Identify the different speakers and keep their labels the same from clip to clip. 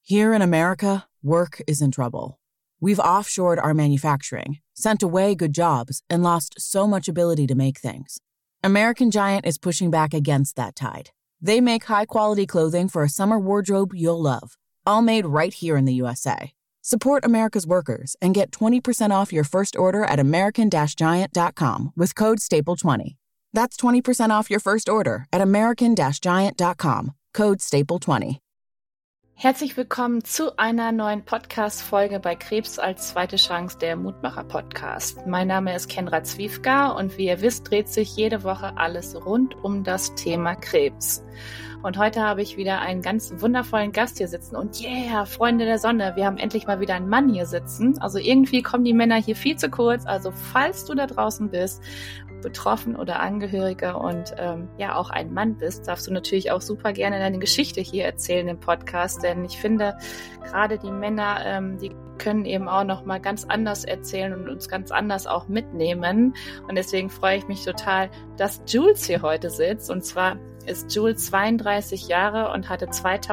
Speaker 1: Here in America, work is in trouble. We've offshored our manufacturing, sent away good jobs, and lost so much ability to make things. American Giant is pushing back against that tide. They make high-quality clothing for a summer wardrobe you'll love, all made right here in the USA. Support America's workers and get 20% off your first order at american-giant.com with code STAPLE20. That's 20% off your first order at american-giant.com, code STAPLE20.
Speaker 2: Herzlich willkommen zu einer neuen Podcast-Folge bei Krebs als zweite Chance, der Mutmacher-Podcast. Mein Name ist Kendra Zwiefka und wie ihr wisst, dreht sich jede Woche alles rund um das Thema Krebs. Und heute habe ich wieder einen ganz wundervollen Gast hier sitzen und Freunde der Sonne, wir haben endlich mal wieder einen Mann hier sitzen. Also irgendwie kommen die Männer hier viel zu kurz, also falls du da draußen bist, betroffen oder Angehöriger und auch ein Mann bist, darfst du natürlich auch super gerne deine Geschichte hier erzählen im Podcast, denn ich finde, gerade die Männer, die können eben auch noch mal ganz anders erzählen und uns ganz anders auch mitnehmen und deswegen freue ich mich total, dass Jules hier heute sitzt und zwar ist Jules 32 Jahre und hatte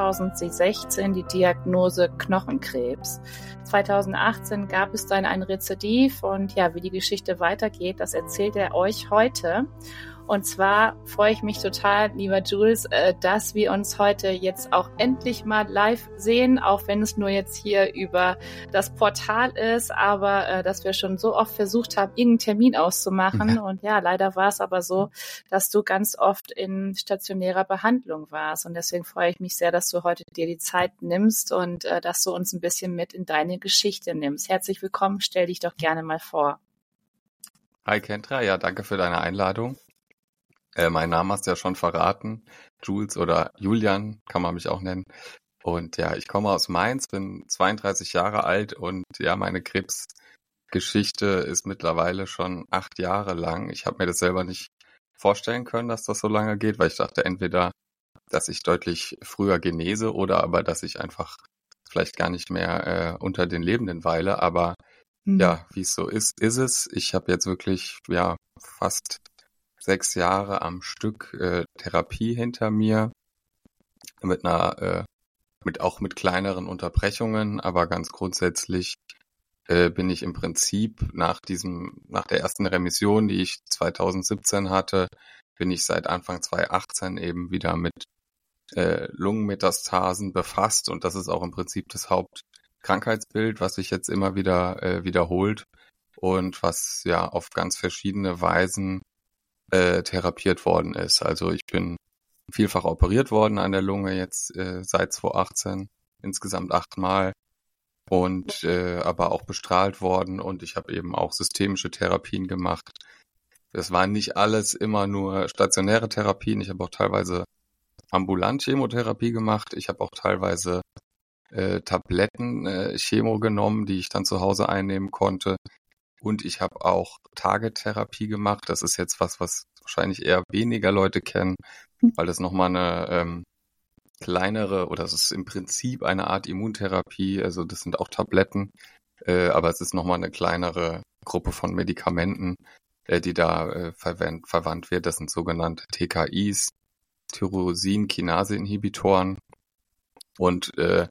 Speaker 2: 2016 die Diagnose Knochenkrebs. 2018 gab es dann ein Rezidiv und wie die Geschichte weitergeht, das erzählt er euch heute. Und zwar freue ich mich total, lieber Jules, dass wir uns heute jetzt auch endlich mal live sehen, auch wenn es nur jetzt hier über das Portal ist, aber dass wir schon so oft versucht haben, irgendeinen Termin auszumachen. Ja. Und leider war es aber so, dass du ganz oft in stationärer Behandlung warst. Und deswegen freue ich mich sehr, dass du heute dir die Zeit nimmst und dass du uns ein bisschen mit in deine Geschichte nimmst. Herzlich willkommen, stell dich doch gerne mal vor.
Speaker 3: Hi Kendra, danke für deine Einladung. Mein Name hast du ja schon verraten, Jules oder Julian kann man mich auch nennen. Und ich komme aus Mainz, bin 32 Jahre alt und meine Krebsgeschichte ist mittlerweile schon 8 Jahre lang. Ich habe mir das selber nicht vorstellen können, dass das so lange geht, weil ich dachte entweder, dass ich deutlich früher genese oder aber, dass ich einfach vielleicht gar nicht mehr unter den Lebenden weile. Aber wie es so ist, ist es. Ich habe jetzt wirklich fast 6 Jahre am Stück Therapie hinter mir mit mit kleineren Unterbrechungen, aber ganz grundsätzlich bin ich im Prinzip nach der ersten Remission, die ich 2017 hatte, bin ich seit Anfang 2018 eben wieder mit Lungenmetastasen befasst und das ist auch im Prinzip das Hauptkrankheitsbild, was sich jetzt immer wieder wiederholt und was auf ganz verschiedene Weisen therapiert worden ist. Also ich bin vielfach operiert worden an der Lunge jetzt seit 2018, insgesamt 8 Mal und aber auch bestrahlt worden und ich habe eben auch systemische Therapien gemacht. Das waren nicht alles immer nur stationäre Therapien, ich habe auch teilweise ambulant Chemotherapie gemacht, ich habe auch teilweise Tabletten Chemo genommen, die ich dann zu Hause einnehmen konnte. Und ich habe auch Tagetherapie gemacht. Das ist jetzt was wahrscheinlich eher weniger Leute kennen, weil das nochmal eine kleinere, oder es ist im Prinzip eine Art Immuntherapie. Also das sind auch Tabletten, aber es ist nochmal eine kleinere Gruppe von Medikamenten, die da verwandt wird. Das sind sogenannte TKIs, Tyrosin-Kinase-Inhibitoren. Und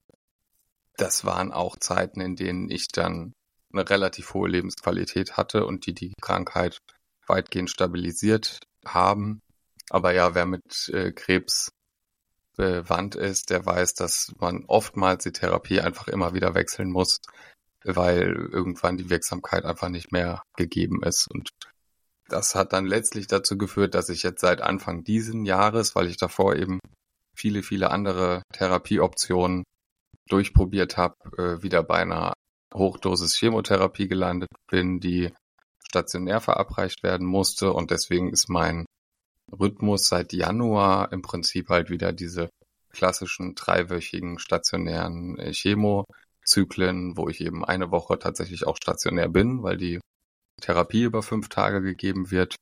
Speaker 3: das waren auch Zeiten, in denen ich dann eine relativ hohe Lebensqualität hatte und die Krankheit weitgehend stabilisiert haben. Aber wer mit Krebs bewandt ist, der weiß, dass man oftmals die Therapie einfach immer wieder wechseln muss, weil irgendwann die Wirksamkeit einfach nicht mehr gegeben ist. Und das hat dann letztlich dazu geführt, dass ich jetzt seit Anfang diesen Jahres, weil ich davor eben viele, viele andere Therapieoptionen durchprobiert habe, wieder bei einer Hochdosis Chemotherapie gelandet bin, die stationär verabreicht werden musste und deswegen ist mein Rhythmus seit Januar im Prinzip halt wieder diese klassischen 3-wöchigen stationären Chemozyklen, wo ich eben eine Woche tatsächlich auch stationär bin, weil die Therapie über 5 Tage gegeben wird.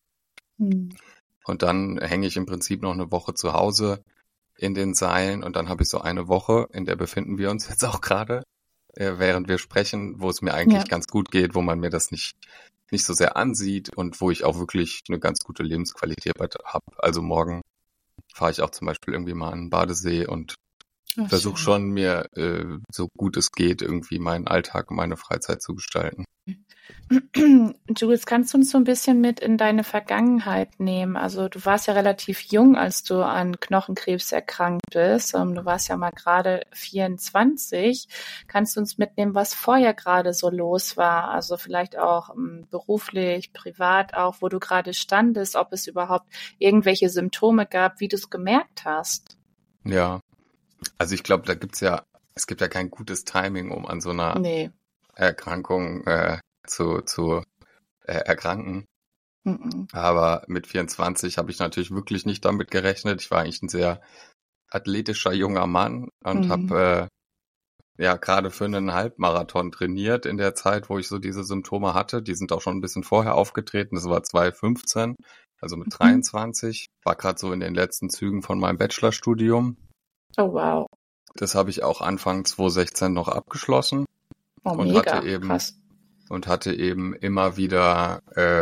Speaker 3: Und dann hänge ich im Prinzip noch eine Woche zu Hause in den Seilen und dann habe ich so eine Woche, in der befinden wir uns jetzt auch gerade, während wir sprechen, wo es mir eigentlich ganz gut geht, wo man mir das nicht so sehr ansieht und wo ich auch wirklich eine ganz gute Lebensqualität habe. Also morgen fahre ich auch zum Beispiel irgendwie mal an den Badesee und
Speaker 2: Ach,
Speaker 3: versuche
Speaker 2: schön.
Speaker 3: schon, mir so gut es geht, irgendwie meinen Alltag und meine Freizeit zu gestalten.
Speaker 2: Jules, kannst du uns so ein bisschen mit in deine Vergangenheit nehmen? Also du warst ja relativ jung, als du an Knochenkrebs erkrankt bist. Du warst ja mal gerade 24. Kannst du uns mitnehmen, was vorher gerade so los war? Also vielleicht auch beruflich, privat auch, wo du gerade standest, ob es überhaupt irgendwelche Symptome gab, wie du es gemerkt hast.
Speaker 3: Ja, also ich glaube, es gibt ja kein gutes Timing, um an so einer
Speaker 2: Nee.
Speaker 3: Erkrankung zu erkranken.
Speaker 2: Mhm.
Speaker 3: Aber mit 24 habe ich natürlich wirklich nicht damit gerechnet. Ich war eigentlich ein sehr athletischer junger Mann und habe gerade für einen Halbmarathon trainiert in der Zeit, wo ich so diese Symptome hatte. Die sind auch schon ein bisschen vorher aufgetreten. Das war 2015, also mit 23. War gerade so in den letzten Zügen von meinem Bachelorstudium.
Speaker 2: Oh, wow.
Speaker 3: Das habe ich auch Anfang 2016 noch abgeschlossen.
Speaker 2: Oh,
Speaker 3: und
Speaker 2: mega.
Speaker 3: Krass.
Speaker 2: Und
Speaker 3: hatte eben immer wieder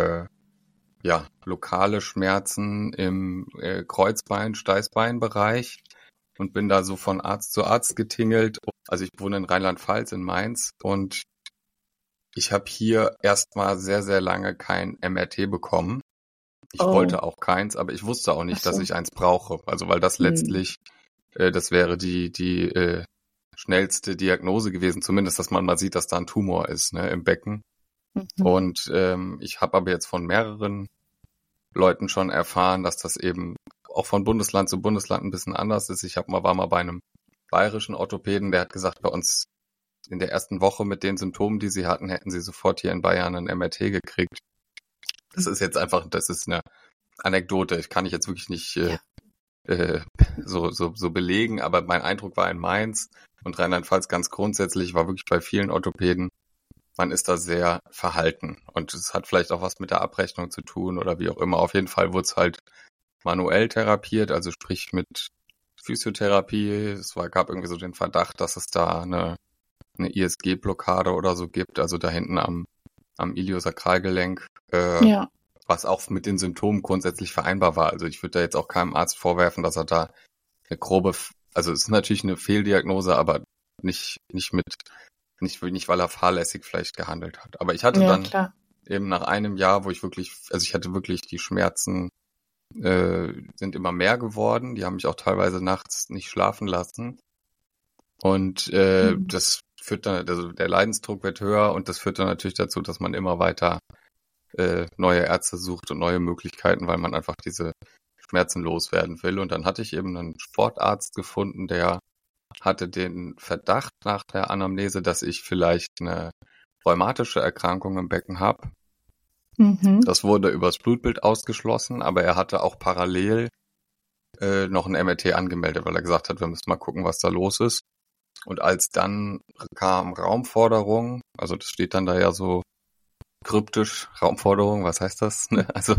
Speaker 3: lokale Schmerzen im Kreuzbein, Steißbeinbereich und bin da so von Arzt zu Arzt getingelt. Also ich wohne in Rheinland-Pfalz in Mainz und ich habe hier erstmal sehr, sehr lange kein MRT bekommen. Ich wollte auch keins, aber ich wusste auch nicht, dass ich eins brauche. Also weil das letztlich, das wäre die schnellste Diagnose gewesen, zumindest, dass man mal sieht, dass da ein Tumor ist, ne, im Becken. Und ich habe aber jetzt von mehreren Leuten schon erfahren, dass das eben auch von Bundesland zu Bundesland ein bisschen anders ist. War mal bei einem bayerischen Orthopäden, der hat gesagt, bei uns in der ersten Woche mit den Symptomen, die sie hatten, hätten sie sofort hier in Bayern ein MRT gekriegt. Das ist eine Anekdote. Ich kann jetzt wirklich nicht so belegen, aber mein Eindruck war in Mainz und Rheinland-Pfalz ganz grundsätzlich, war wirklich bei vielen Orthopäden, man ist da sehr verhalten und es hat vielleicht auch was mit der Abrechnung zu tun oder wie auch immer. Auf jeden Fall wurde es halt manuell therapiert, also sprich mit Physiotherapie. Gab irgendwie so den Verdacht, dass es da eine ISG-Blockade oder so gibt, also da hinten am Iliosakralgelenk, was auch mit den Symptomen grundsätzlich vereinbar war. Also ich würde da jetzt auch keinem Arzt vorwerfen, dass er da also es ist natürlich eine Fehldiagnose, aber nicht weil er fahrlässig vielleicht gehandelt hat. Aber ich hatte dann eben nach einem Jahr, wo ich hatte wirklich die Schmerzen sind immer mehr geworden. Die haben mich auch teilweise nachts nicht schlafen lassen. Und das führt dann, also der Leidensdruck wird höher und das führt dann natürlich dazu, dass man immer weiter neue Ärzte sucht und neue Möglichkeiten, weil man einfach diese Schmerzen loswerden will. Und dann hatte ich eben einen Sportarzt gefunden, der hatte den Verdacht nach der Anamnese, dass ich vielleicht eine rheumatische Erkrankung im Becken habe. Das wurde übers Blutbild ausgeschlossen, aber er hatte auch parallel noch ein MRT angemeldet, weil er gesagt hat, wir müssen mal gucken, was da los ist. Und als dann kam Raumforderung, also das steht dann da ja so kryptisch, Raumforderung, was heißt das? Also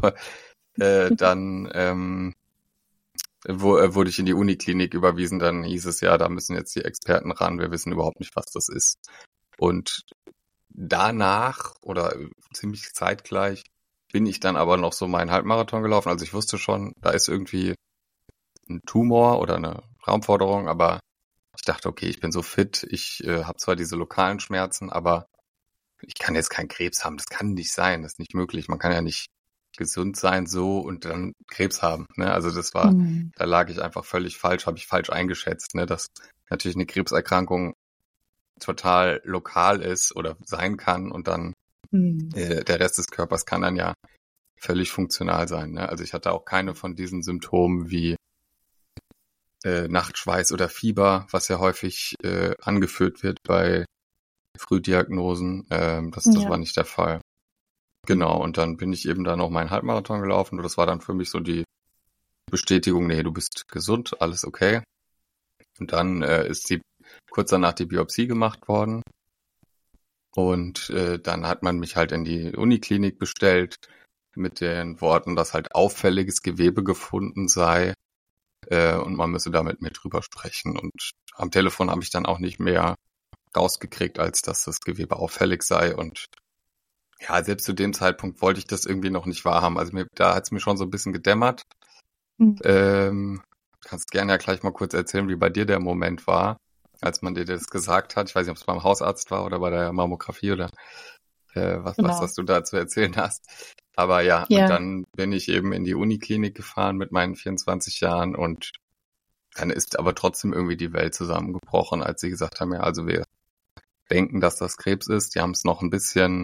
Speaker 3: dann wurde ich in die Uniklinik überwiesen, dann hieß es ja, da müssen jetzt die Experten ran, wir wissen überhaupt nicht, was das ist. Und danach oder ziemlich zeitgleich bin ich dann aber noch so meinen Halbmarathon gelaufen. Also ich wusste schon, da ist irgendwie ein Tumor oder eine Raumforderung, aber ich dachte, okay, ich bin so fit, ich habe zwar diese lokalen Schmerzen, aber ich kann jetzt keinen Krebs haben. Das kann nicht sein, das ist nicht möglich. Man kann ja nicht gesund sein so und dann Krebs haben. Ne? Also da lag ich einfach völlig falsch, habe ich falsch eingeschätzt, ne? Dass natürlich eine Krebserkrankung total lokal ist oder sein kann und dann der Rest des Körpers kann dann ja völlig funktional sein. Ne? Also ich hatte auch keine von diesen Symptomen wie Nachtschweiß oder Fieber, was ja häufig angeführt wird bei Frühdiagnosen. Das war nicht der Fall. Genau, und dann bin ich eben da noch meinen Halbmarathon gelaufen und das war dann für mich so die Bestätigung, nee, du bist gesund, alles okay. Und dann ist kurz danach die Biopsie gemacht worden und dann hat man mich halt in die Uniklinik bestellt mit den Worten, dass halt auffälliges Gewebe gefunden sei und man müsse da mit mir drüber sprechen. Und am Telefon habe ich dann auch nicht mehr rausgekriegt, als dass das Gewebe auffällig sei und ja, selbst zu dem Zeitpunkt wollte ich das irgendwie noch nicht wahrhaben. Also da hat es mir schon so ein bisschen gedämmert. kannst gerne ja gleich mal kurz erzählen, wie bei dir der Moment war, als man dir das gesagt hat. Ich weiß nicht, ob es beim Hausarzt war oder bei der Mammographie oder was
Speaker 2: Genau.
Speaker 3: du da zu erzählen hast. Aber ja, und dann bin ich eben in die Uniklinik gefahren mit meinen 24 Jahren und dann ist aber trotzdem irgendwie die Welt zusammengebrochen, als sie gesagt haben, ja, also wir denken, dass das Krebs ist. Die haben es noch ein bisschen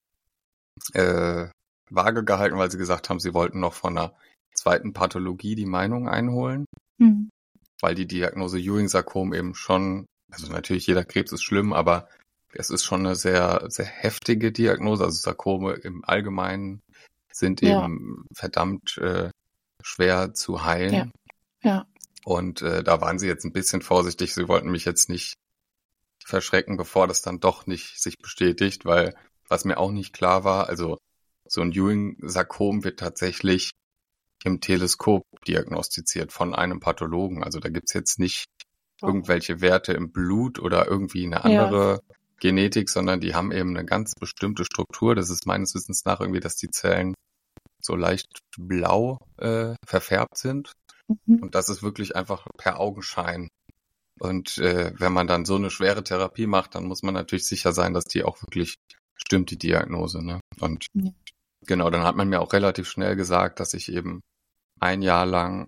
Speaker 3: vage gehalten, weil sie gesagt haben, sie wollten noch von einer zweiten Pathologie die Meinung einholen, weil die Diagnose Ewing-Sarkom eben schon, also natürlich jeder Krebs ist schlimm, aber es ist schon eine sehr, sehr heftige Diagnose. Also Sarkome im Allgemeinen sind eben verdammt schwer zu heilen.
Speaker 2: Ja.
Speaker 3: Und da waren sie jetzt ein bisschen vorsichtig. Sie wollten mich jetzt nicht verschrecken, bevor das dann doch nicht sich bestätigt, weil was mir auch nicht klar war, also so ein Ewing-Sarkom wird tatsächlich im Teleskop diagnostiziert von einem Pathologen. Also da gibt's jetzt nicht irgendwelche Werte im Blut oder irgendwie eine andere Genetik, sondern die haben eben eine ganz bestimmte Struktur. Das ist meines Wissens nach irgendwie, dass die Zellen so leicht blau verfärbt sind. Und das ist wirklich einfach per Augenschein. Und wenn man dann so eine schwere Therapie macht, dann muss man natürlich sicher sein, dass die auch wirklich stimmt, die Diagnose. Ne? Und genau, dann hat man mir auch relativ schnell gesagt, dass ich eben 1 Jahr lang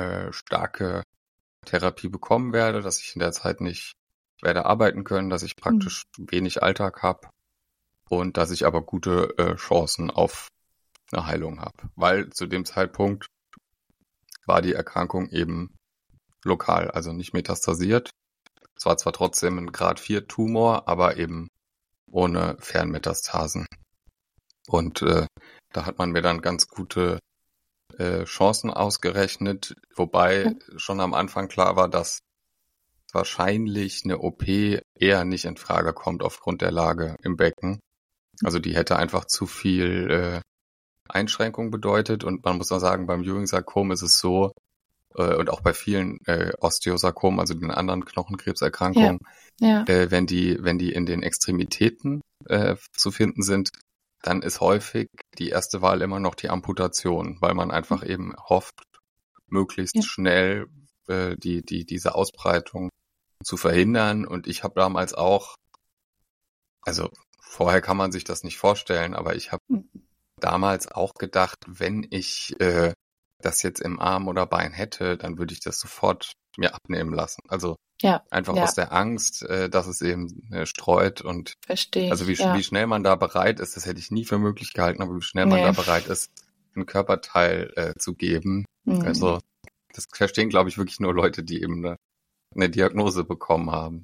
Speaker 3: starke Therapie bekommen werde, dass ich in der Zeit nicht werde arbeiten können, dass ich praktisch wenig Alltag habe und dass ich aber gute Chancen auf eine Heilung habe. Weil zu dem Zeitpunkt war die Erkrankung eben lokal, also nicht metastasiert. Es war zwar trotzdem ein Grad 4 Tumor, aber eben ohne Fernmetastasen. Und da hat man mir dann ganz gute Chancen ausgerechnet, wobei schon am Anfang klar war, dass wahrscheinlich eine OP eher nicht in Frage kommt aufgrund der Lage im Becken. Also die hätte einfach zu viel Einschränkung bedeutet und man muss auch sagen, beim Ewing-Sarkom ist es so, und auch bei vielen Osteosarkomen, also den anderen Knochenkrebserkrankungen, wenn die in den Extremitäten zu finden sind, dann ist häufig die erste Wahl immer noch die Amputation, weil man einfach eben hofft, möglichst schnell diese Ausbreitung zu verhindern. Und ich habe damals auch, also vorher kann man sich das nicht vorstellen, aber ich habe damals auch gedacht, wenn ich das jetzt im Arm oder Bein hätte, dann würde ich das sofort mir abnehmen lassen. Also einfach aus der Angst, dass es eben streut und also wie schnell man da bereit ist, das hätte ich nie für möglich gehalten, aber wie schnell man da bereit ist, ein Körperteil zu geben. Also das verstehen, glaube ich, wirklich nur Leute, die eben eine Diagnose bekommen haben.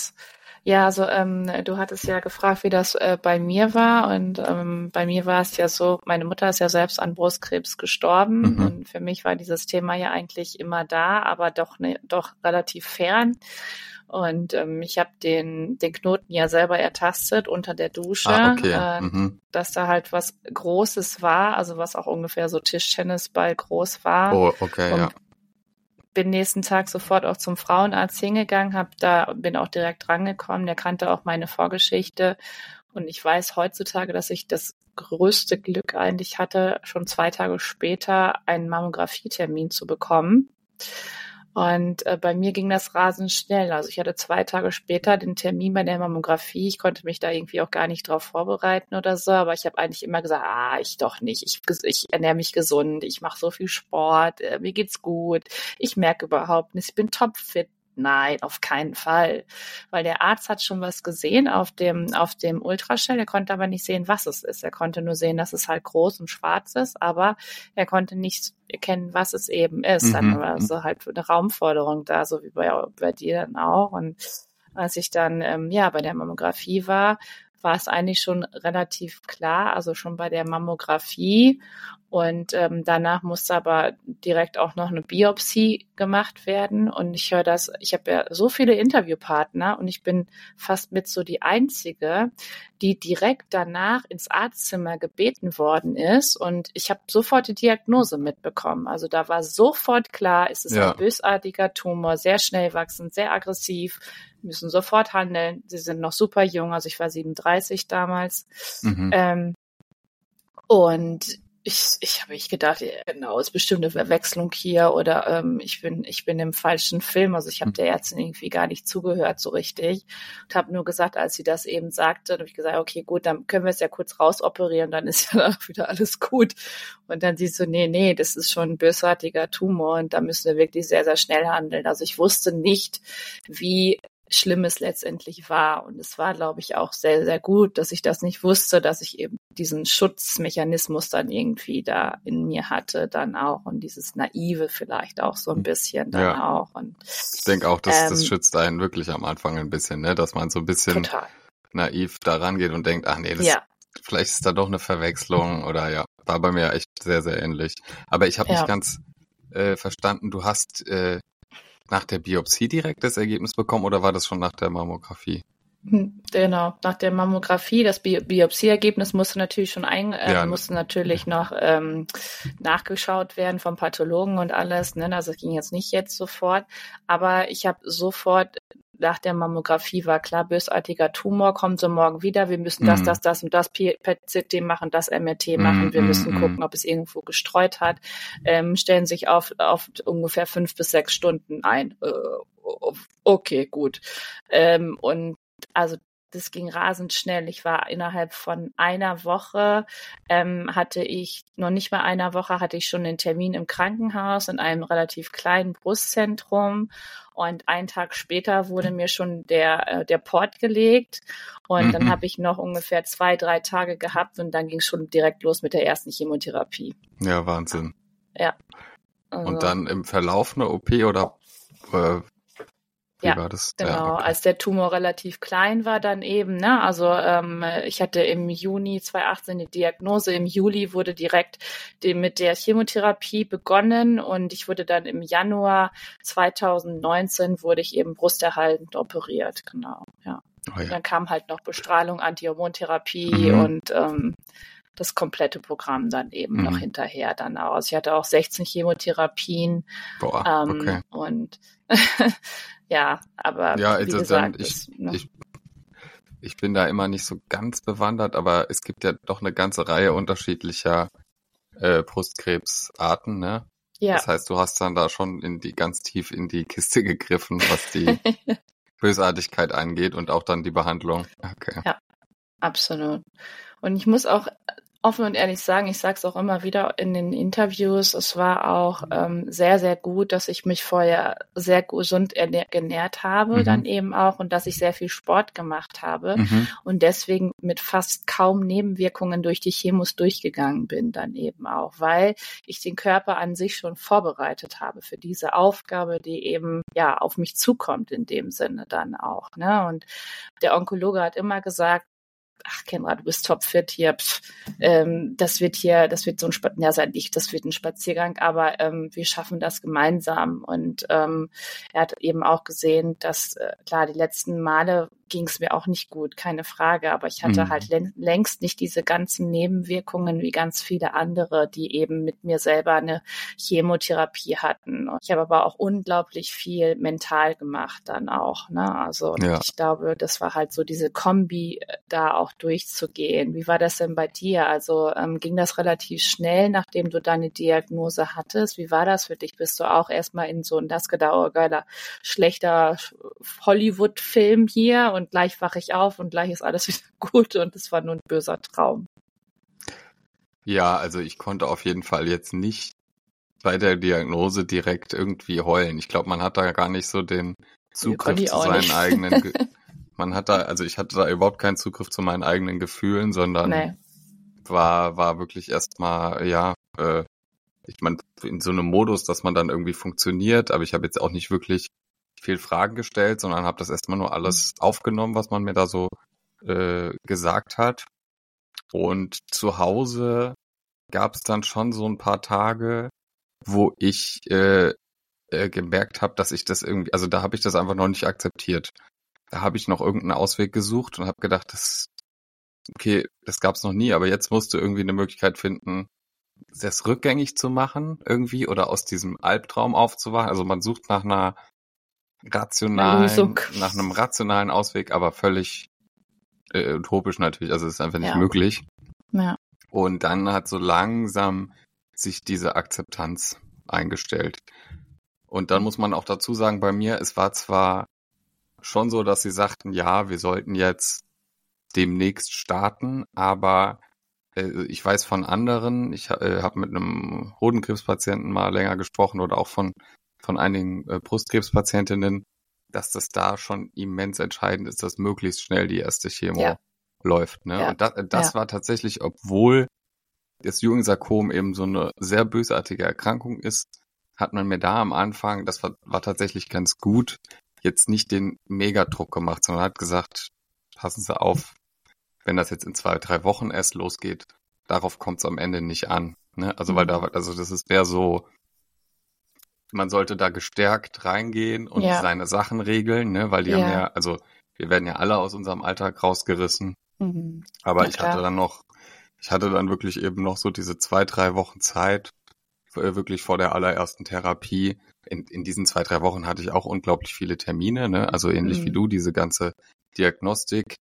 Speaker 2: Ja, also du hattest ja gefragt, wie das bei mir war und bei mir war es ja so, meine Mutter ist ja selbst an Brustkrebs gestorben und für mich war dieses Thema ja eigentlich immer da, aber doch relativ fern und ich habe den Knoten ja selber ertastet unter der Dusche, dass da halt was Großes war, also was auch ungefähr so Tischtennisball groß war.
Speaker 3: Oh, okay,
Speaker 2: und bin nächsten Tag sofort auch zum Frauenarzt hingegangen, bin auch direkt rangekommen, der kannte auch meine Vorgeschichte und ich weiß heutzutage, dass ich das größte Glück eigentlich hatte, schon 2 Tage später einen Mammografietermin zu bekommen. Und bei mir ging das rasend schnell. Also ich hatte 2 Tage später den Termin bei der Mammographie. Ich konnte mich da irgendwie auch gar nicht drauf vorbereiten oder so. Aber ich habe eigentlich immer gesagt, ich doch nicht. Ich ernähre mich gesund. Ich mache so viel Sport. Mir geht's gut. Ich merke überhaupt nichts. Ich bin topfit. Nein, auf keinen Fall. Weil der Arzt hat schon was gesehen auf dem Ultraschall. Er konnte aber nicht sehen, was es ist. Er konnte nur sehen, dass es halt groß und schwarz ist, aber er konnte nicht erkennen, was es eben ist. Dann war so halt eine Raumforderung da, so wie bei dir dann auch. Und als ich dann bei der Mammographie war es eigentlich schon relativ klar, also schon bei der Mammographie. Und danach musste aber direkt auch noch eine Biopsie gemacht werden. Und ich habe ja so viele Interviewpartner und ich bin fast mit so die Einzige, die direkt danach ins Arztzimmer gebeten worden ist. Und ich habe sofort die Diagnose mitbekommen. Also da war sofort klar, es ist ein bösartiger Tumor, sehr schnell wachsend, sehr aggressiv, müssen sofort handeln. Sie sind noch super jung, also ich war 37 damals. Und Ich habe gedacht, ja, genau, ist bestimmt eine Verwechslung hier oder ich bin im falschen Film. Also ich habe der Ärztin irgendwie gar nicht zugehört so richtig und habe nur gesagt, als sie das eben sagte, habe ich gesagt, okay, gut, dann können wir es ja kurz rausoperieren, dann ist ja danach wieder alles gut. Und dann sie so, nee, das ist schon ein bösartiger Tumor und da müssen wir wirklich sehr, sehr schnell handeln. Also ich wusste nicht, wie schlimm es letztendlich war. Und es war, glaube ich, auch sehr, sehr gut, dass ich das nicht wusste, dass ich eben diesen Schutzmechanismus dann irgendwie da in mir hatte, dann auch. Und dieses Naive vielleicht auch so ein bisschen dann auch. Und
Speaker 3: ich denke auch, das schützt einen wirklich am Anfang ein bisschen, ne? Dass man so ein bisschen
Speaker 2: total
Speaker 3: naiv da rangeht und denkt, ach nee, vielleicht ist da doch eine Verwechslung oder war bei mir echt sehr, sehr ähnlich. Aber ich habe nicht ganz verstanden, du hast nach der Biopsie direkt das Ergebnis bekommen oder war das schon nach der Mammographie?
Speaker 2: Genau, nach der Mammographie, das Biopsieergebnis musste natürlich schon musste natürlich noch nachgeschaut werden vom Pathologen und alles, ne? Also es ging jetzt nicht sofort, aber ich habe sofort nach der Mammographie war klar, bösartiger Tumor, kommen Sie morgen wieder, wir müssen das und das PET-CT machen, das MRT machen, wir müssen gucken, ob es irgendwo gestreut hat, stellen sich auf ungefähr 5 bis 6 Stunden ein. Okay, gut. Und also das ging rasend schnell. Ich war innerhalb von einer Woche, hatte ich schon den Termin im Krankenhaus in einem relativ kleinen Brustzentrum und einen Tag später wurde mir schon der Port gelegt und dann habe ich noch ungefähr 2-3 Tage gehabt und dann ging es schon direkt los mit der ersten Chemotherapie.
Speaker 3: Ja, Wahnsinn.
Speaker 2: Ja. Also.
Speaker 3: Und dann im Verlauf eine OP oder wie war das?
Speaker 2: Genau.
Speaker 3: Ja, okay.
Speaker 2: Als der Tumor relativ klein war dann eben, ne? Also ich hatte im Juni 2018 die Diagnose, im Juli wurde direkt mit der Chemotherapie begonnen und ich wurde dann im Januar 2019 wurde ich eben brusterhaltend operiert, genau, ja. Oh, ja. Dann kam halt noch Bestrahlung, Antihormontherapie und das komplette Programm dann eben noch hinterher dann aus. Ich hatte auch 16 Chemotherapien.
Speaker 3: Boah, okay.
Speaker 2: Und ja, aber
Speaker 3: ja,
Speaker 2: wie gesagt,
Speaker 3: ich bin da immer nicht so ganz bewandert, aber es gibt ja doch eine ganze Reihe unterschiedlicher Brustkrebsarten, ne? Ja. Das heißt, du hast dann da schon ganz tief in die Kiste gegriffen, was die Bösartigkeit angeht und auch dann die Behandlung. Okay.
Speaker 2: Ja, absolut. Und ich muss auch offen und ehrlich sagen, ich sage es auch immer wieder in den Interviews, es war auch sehr, sehr gut, dass ich mich vorher sehr gesund genährt habe, dann eben auch, und dass ich sehr viel Sport gemacht habe und deswegen mit fast kaum Nebenwirkungen durch die Chemos durchgegangen bin dann eben auch, weil ich den Körper an sich schon vorbereitet habe für diese Aufgabe, die eben auf mich zukommt in dem Sinne dann auch, ne? Und der Onkologe hat immer gesagt, ach, Kendra, du bist topfit hier. Das wird so ein Spaziergang, aber wir schaffen das gemeinsam. Und er hat eben auch gesehen, dass klar, die letzten Male ging es mir auch nicht gut, keine Frage, aber ich hatte halt längst nicht diese ganzen Nebenwirkungen wie ganz viele andere, die eben mit mir selber eine Chemotherapie hatten. Ich habe aber auch unglaublich viel mental gemacht dann auch, ne? Also ich glaube, das war halt so diese Kombi, da auch durchzugehen. Wie war das denn bei dir? Also ging das relativ schnell, nachdem du deine Diagnose hattest? Wie war das für dich? Bist du auch erstmal in so ein geiler, schlechter Hollywood-Film hier und gleich wache ich auf und gleich ist alles wieder gut und es war nur ein böser Traum?
Speaker 3: Ja, also ich konnte auf jeden Fall jetzt nicht bei der Diagnose direkt irgendwie heulen. Ich glaube, man hat da gar nicht so den Zugriff zu seinen eigenen ich hatte da überhaupt keinen Zugriff zu meinen eigenen Gefühlen, sondern war wirklich erstmal, ich meine, in so einem Modus, dass man dann irgendwie funktioniert, aber ich habe jetzt auch nicht wirklich viel Fragen gestellt, sondern habe das erstmal nur alles aufgenommen, was man mir da so gesagt hat. Und zu Hause gab es dann schon so ein paar Tage, wo ich gemerkt habe, dass ich das irgendwie, also da habe ich das einfach noch nicht akzeptiert. Da habe ich noch irgendeinen Ausweg gesucht und habe gedacht, das gab es noch nie, aber jetzt musst du irgendwie eine Möglichkeit finden, das rückgängig zu machen irgendwie oder aus diesem Albtraum aufzuwachen. Also man sucht nach einem rationalen Ausweg, aber völlig utopisch natürlich. Also es ist einfach nicht möglich.
Speaker 2: Ja.
Speaker 3: Und dann hat so langsam sich diese Akzeptanz eingestellt. Und dann muss man auch dazu sagen, bei mir, es war zwar schon so, dass sie sagten, ja, wir sollten jetzt demnächst starten, aber ich weiß von anderen, ich habe mit einem Hodenkrebspatienten mal länger gesprochen oder auch von einigen Brustkrebspatientinnen, dass das da schon immens entscheidend ist, dass möglichst schnell die erste Chemo läuft. Ne?
Speaker 2: Ja.
Speaker 3: Und das war tatsächlich, obwohl das Ewing-Sarkom eben so eine sehr bösartige Erkrankung ist, hat man mir da am Anfang, das war tatsächlich ganz gut, jetzt nicht den Megadruck gemacht, sondern hat gesagt, passen Sie auf, wenn das jetzt in 2-3 Wochen erst losgeht, darauf kommt es am Ende nicht an. Ne? Also weil wäre so, man sollte da gestärkt reingehen und seine Sachen regeln, ne? Weil die haben also wir werden ja alle aus unserem Alltag rausgerissen. Mhm. Aber ich hatte dann wirklich eben noch so diese 2-3 Wochen Zeit, wirklich vor der allerersten Therapie. In diesen 2-3 Wochen hatte ich auch unglaublich viele Termine, ne? Also ähnlich wie du, diese ganze Diagnostik.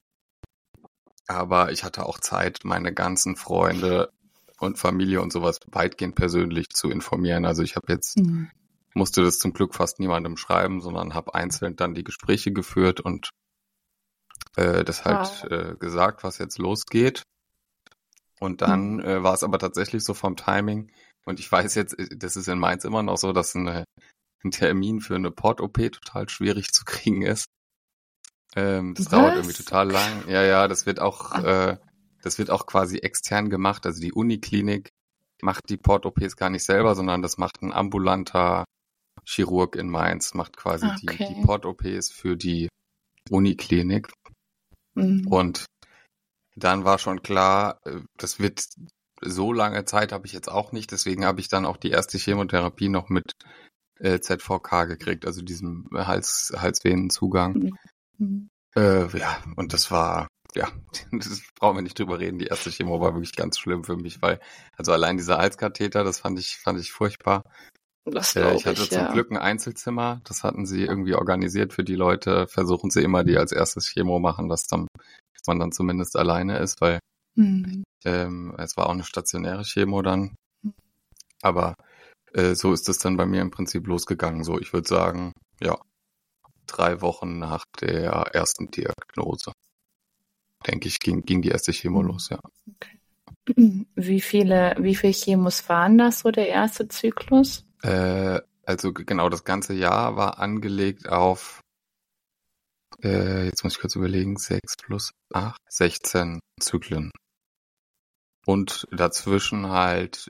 Speaker 3: Aber ich hatte auch Zeit, meine ganzen Freunde und Familie und sowas weitgehend persönlich zu informieren. Also ich habe jetzt, musste das zum Glück fast niemandem schreiben, sondern habe einzeln dann die Gespräche geführt und das halt gesagt, was jetzt losgeht. Und dann war es aber tatsächlich so vom Timing. Und ich weiß jetzt, das ist in Mainz immer noch so, dass ein Termin für eine Port-OP total schwierig zu kriegen ist. Das dauert irgendwie total lang. Ja, das wird auch quasi extern gemacht. Also die Uniklinik macht die Port-OPs gar nicht selber, sondern das macht ein ambulanter Chirurg in Mainz, macht quasi die Port-OPs für die Uniklinik. Mhm. Und dann war schon klar, das wird so lange Zeit habe ich jetzt auch nicht, deswegen habe ich dann auch die erste Chemotherapie noch mit ZVK gekriegt, also diesem Halsvenenzugang. Mhm. Und das war, das brauchen wir nicht drüber reden, die erste Chemo war wirklich ganz schlimm für mich, weil, also allein dieser Halskatheter, das fand ich furchtbar. Ich hatte zum Glück ein Einzelzimmer, das hatten sie irgendwie organisiert für die Leute, versuchen sie immer, die als erstes Chemo machen, dass man dann zumindest alleine ist, weil es war auch eine stationäre Chemo dann. Aber so ist es dann bei mir im Prinzip losgegangen. So, ich würde sagen, 3 Wochen nach der ersten Diagnose, denke ich, ging die erste Chemo los, ja.
Speaker 2: Okay. Wie viele Chemos waren das, so der erste Zyklus?
Speaker 3: Also genau, das ganze Jahr war angelegt auf, jetzt muss ich kurz überlegen, 6 plus 8, 16 Zyklen. Und dazwischen halt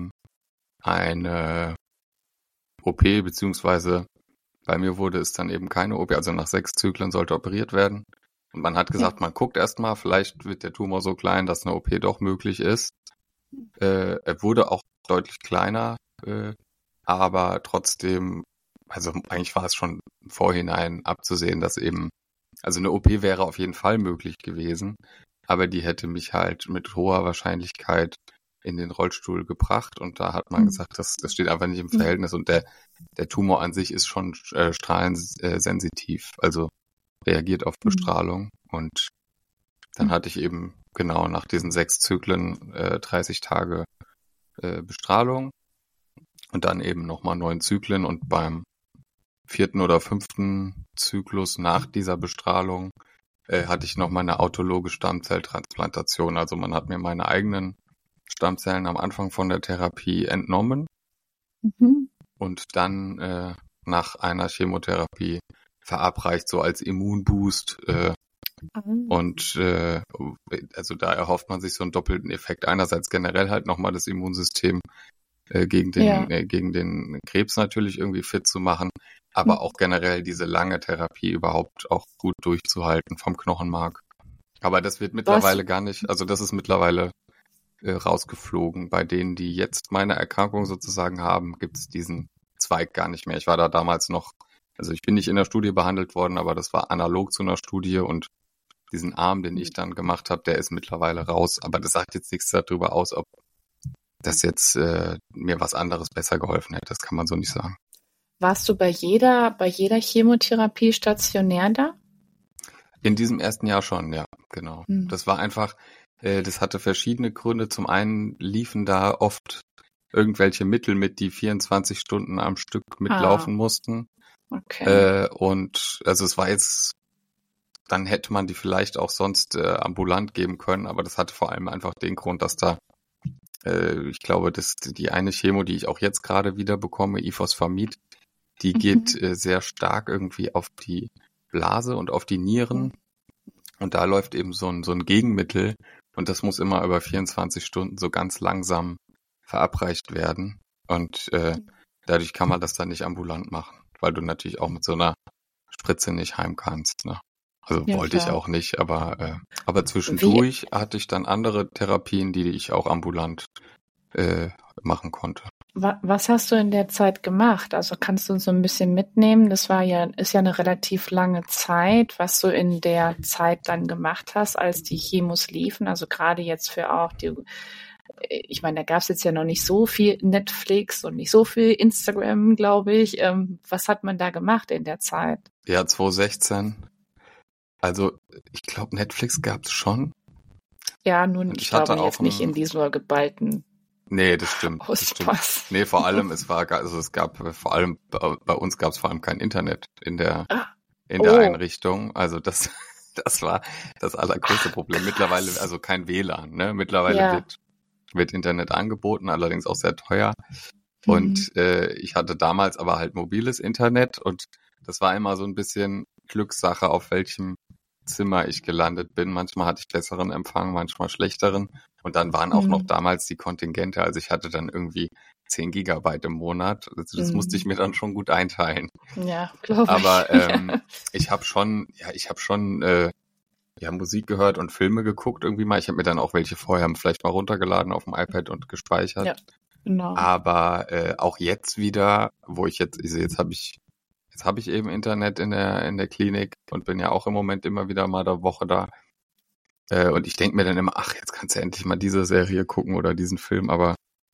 Speaker 3: eine OP, beziehungsweise bei mir wurde es dann eben keine OP, also nach 6 Zyklen sollte operiert werden. Und man hat gesagt, man guckt erstmal, vielleicht wird der Tumor so klein, dass eine OP doch möglich ist. Er wurde auch deutlich kleiner, aber trotzdem, also eigentlich war es schon im Vorhinein abzusehen, dass eben, also eine OP wäre auf jeden Fall möglich gewesen, aber die hätte mich halt mit hoher Wahrscheinlichkeit in den Rollstuhl gebracht und da hat man gesagt, das steht einfach nicht im Verhältnis und der Tumor an sich ist schon strahlensensitiv, also reagiert auf Bestrahlung und dann hatte ich eben genau nach diesen 6 Zyklen 30 Tage Bestrahlung und dann eben nochmal 9 Zyklen und beim 4. oder 5. Zyklus nach dieser Bestrahlung hatte ich nochmal eine autologe Stammzelltransplantation, also man hat mir meine eigenen Stammzellen am Anfang von der Therapie entnommen und dann nach einer Chemotherapie verabreicht, so als Immunboost. Und also da erhofft man sich so einen doppelten Effekt. Einerseits generell halt nochmal das Immunsystem gegen den Krebs natürlich irgendwie fit zu machen, aber auch generell diese lange Therapie überhaupt auch gut durchzuhalten vom Knochenmark. Aber das wird mittlerweile gar nicht, also das ist mittlerweile rausgeflogen. Bei denen, die jetzt meine Erkrankung sozusagen haben, gibt es diesen Zweig gar nicht mehr. Ich war da damals noch, also ich bin nicht in der Studie behandelt worden, aber das war analog zu einer Studie und diesen Arm, den ich dann gemacht habe, der ist mittlerweile raus. Aber das sagt jetzt nichts darüber aus, ob das jetzt mir was anderes besser geholfen hätte. Das kann man so nicht sagen.
Speaker 2: Warst du bei jeder Chemotherapie stationär da?
Speaker 3: In diesem ersten Jahr schon, ja, genau. Das war einfach, Das hatte verschiedene Gründe. Zum einen liefen da oft irgendwelche Mittel mit, die 24 Stunden am Stück mitlaufen mussten.
Speaker 2: Okay.
Speaker 3: Und also es war jetzt, dann hätte man die vielleicht auch sonst ambulant geben können, aber das hatte vor allem einfach den Grund, dass da, ich glaube, dass die eine Chemo, die ich auch jetzt gerade wieder bekomme, Ifosfamid, die geht sehr stark irgendwie auf die Blase und auf die Nieren. Und da läuft eben so ein Gegenmittel und das muss immer über 24 Stunden so ganz langsam verabreicht werden. Und dadurch kann man das dann nicht ambulant machen, weil du natürlich auch mit so einer Spritze nicht heim kannst. Ne? Also
Speaker 2: Ja,
Speaker 3: wollte ich
Speaker 2: klar.
Speaker 3: auch nicht, aber zwischendurch hatte ich dann andere Therapien, die ich auch ambulant machen konnte.
Speaker 2: Was hast du in der Zeit gemacht? Also kannst du uns so ein bisschen mitnehmen? Das ist ja eine relativ lange Zeit, was du in der Zeit dann gemacht hast, als die Chemos liefen. Also gerade jetzt für auch ich meine, da gab es jetzt ja noch nicht so viel Netflix und nicht so viel Instagram, glaube ich. Was hat man da gemacht in der Zeit?
Speaker 3: Ja, 2016. Also ich glaube, Netflix gab es schon.
Speaker 2: Ja, nun,
Speaker 3: Und
Speaker 2: ich
Speaker 3: ich hatte
Speaker 2: glaube
Speaker 3: auch
Speaker 2: jetzt nicht in dieser geballten
Speaker 3: Nee, das stimmt.
Speaker 2: Ausmaß.
Speaker 3: Nee, vor allem, es gab vor allem, bei uns gab es vor allem kein Internet in der Einrichtung. Also das war das allergrößte Problem. Mittlerweile, also kein WLAN, ne? Mittlerweile wird Internet angeboten, allerdings auch sehr teuer. Und ich hatte damals aber halt mobiles Internet und das war immer so ein bisschen Glückssache, auf welchem Zimmer ich gelandet bin. Manchmal hatte ich besseren Empfang, manchmal schlechteren. Und dann waren auch noch damals die Kontingente. Also ich hatte dann irgendwie 10 Gigabyte im Monat. Also das musste ich mir dann schon gut einteilen.
Speaker 2: Ja, glaube ich.
Speaker 3: Aber ich habe schon Musik gehört und Filme geguckt irgendwie mal. Ich habe mir dann auch welche vorher vielleicht mal runtergeladen auf dem iPad und gespeichert.
Speaker 2: Ja, genau.
Speaker 3: Aber auch jetzt wieder, wo ich jetzt habe ich eben Internet in der Klinik und bin ja auch im Moment immer wieder mal der Woche da. Und ich denke mir dann immer, ach, jetzt kannst du endlich mal diese Serie gucken oder diesen Film, aber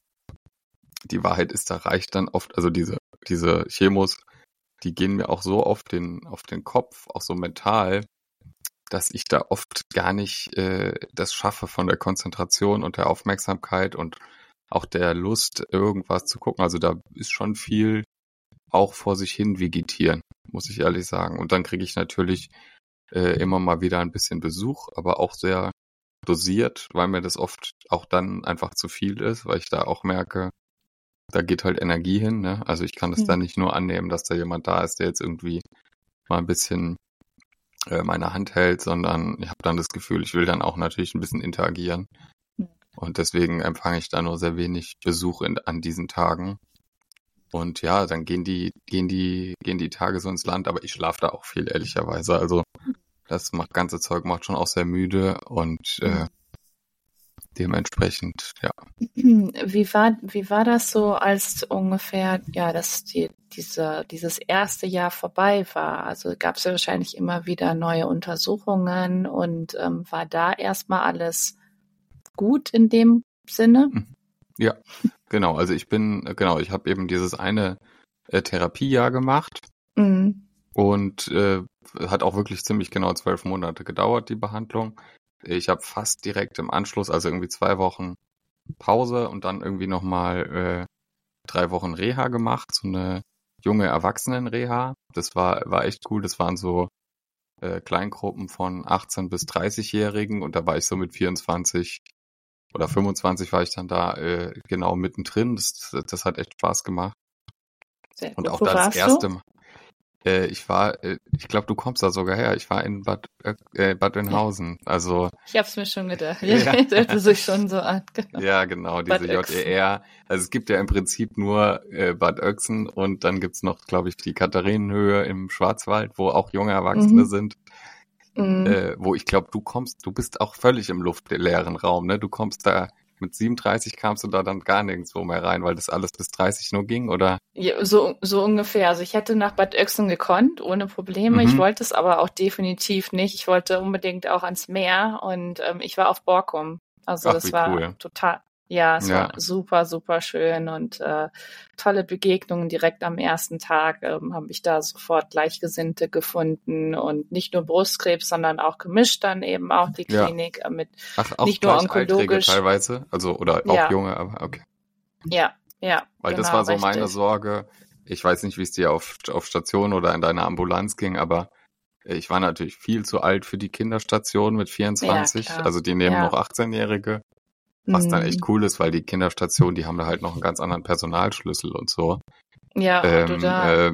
Speaker 3: die Wahrheit ist, da reicht dann oft, also diese Chemos, die gehen mir auch so auf den Kopf, auch so mental, dass ich da oft gar nicht das schaffe von der Konzentration und der Aufmerksamkeit und auch der Lust, irgendwas zu gucken. Also da ist schon viel auch vor sich hin vegetieren, muss ich ehrlich sagen. Und dann kriege ich natürlich immer mal wieder ein bisschen Besuch, aber auch sehr dosiert, weil mir das oft auch dann einfach zu viel ist, weil ich da auch merke, da geht halt Energie hin. Ne? Also ich kann das dann nicht nur annehmen, dass da jemand da ist, der jetzt irgendwie mal ein bisschen meine Hand hält, sondern ich habe dann das Gefühl, ich will dann auch natürlich ein bisschen interagieren. Und deswegen empfange ich da nur sehr wenig Besuch an diesen Tagen. Und ja, dann gehen die Tage so ins Land, aber ich schlafe da auch viel, ehrlicherweise. Also das ganze Zeug macht schon auch sehr müde und dementsprechend, ja.
Speaker 2: Wie war das so, als ungefähr, ja, dieses erste Jahr vorbei war? Also gab es ja wahrscheinlich immer wieder neue Untersuchungen und war da erstmal alles gut in dem Sinne?
Speaker 3: Ja, genau. Also ich habe eben dieses eine Therapiejahr gemacht und hat auch wirklich ziemlich genau 12 Monate gedauert, die Behandlung. Ich habe fast direkt im Anschluss, also irgendwie 2 Wochen Pause und dann irgendwie nochmal 3 Wochen Reha gemacht, so eine junge Erwachsenen-Reha. Das war echt cool. Das waren so Kleingruppen von 18- bis 30-Jährigen und da war ich so mit 24 oder 25 war ich dann da genau mittendrin. Das hat echt Spaß gemacht.
Speaker 2: Sehr gut.
Speaker 3: Und auch
Speaker 2: Wo
Speaker 3: da das
Speaker 2: warst
Speaker 3: erste
Speaker 2: du?
Speaker 3: Mal. Ich glaube, du kommst da sogar her. Ich war in Bad Oeynhausen. Also
Speaker 2: Ich habe es mir schon gedacht.
Speaker 3: Ja.
Speaker 2: Das hörte sich schon so an. Genau.
Speaker 3: ja, genau, diese
Speaker 2: Bad Oechsen.
Speaker 3: JER. Also es gibt ja im Prinzip nur Bad Oechsen und dann gibt's noch, glaube ich, die Katharinenhöhe im Schwarzwald, wo auch junge Erwachsene sind. Wo ich glaube, du bist auch völlig im luftleeren Raum, ne? Du kommst da, mit 37 kamst du da dann gar nirgendwo mehr rein, weil das alles bis 30 nur ging, oder?
Speaker 2: Ja, so ungefähr. Also ich hätte nach Bad Oechsen gekonnt, ohne Probleme. Ich wollte es aber auch definitiv nicht. Ich wollte unbedingt auch ans Meer und ich war auf Borkum. Also
Speaker 3: Ach,
Speaker 2: das
Speaker 3: wie
Speaker 2: war
Speaker 3: cool.
Speaker 2: Ja, es
Speaker 3: Ja,
Speaker 2: war super, super schön und tolle Begegnungen direkt am ersten Tag. Habe ich da sofort Gleichgesinnte gefunden und nicht nur Brustkrebs, sondern auch gemischt dann eben auch die
Speaker 3: ja.
Speaker 2: Klinik mit
Speaker 3: Ach, auch
Speaker 2: nicht nur
Speaker 3: Gleichaltrige
Speaker 2: onkologisch.
Speaker 3: teilweise? Also, oder auch
Speaker 2: Ja,
Speaker 3: junge, aber okay.
Speaker 2: ja,
Speaker 3: Weil das
Speaker 2: genau,
Speaker 3: war so meine
Speaker 2: richtig.
Speaker 3: Sorge. Ich weiß nicht, wie es dir auf Station oder in deiner Ambulanz ging, aber ich war natürlich viel zu alt für die Kinderstation mit
Speaker 2: Ja,
Speaker 3: 24.
Speaker 2: klar.
Speaker 3: Also die nehmen noch
Speaker 2: Ja.
Speaker 3: 18-Jährige, was dann echt
Speaker 2: Mhm.
Speaker 3: cool ist, weil die Kinderstation, die haben da halt noch einen ganz anderen Personalschlüssel und so.
Speaker 2: Ja, und du da.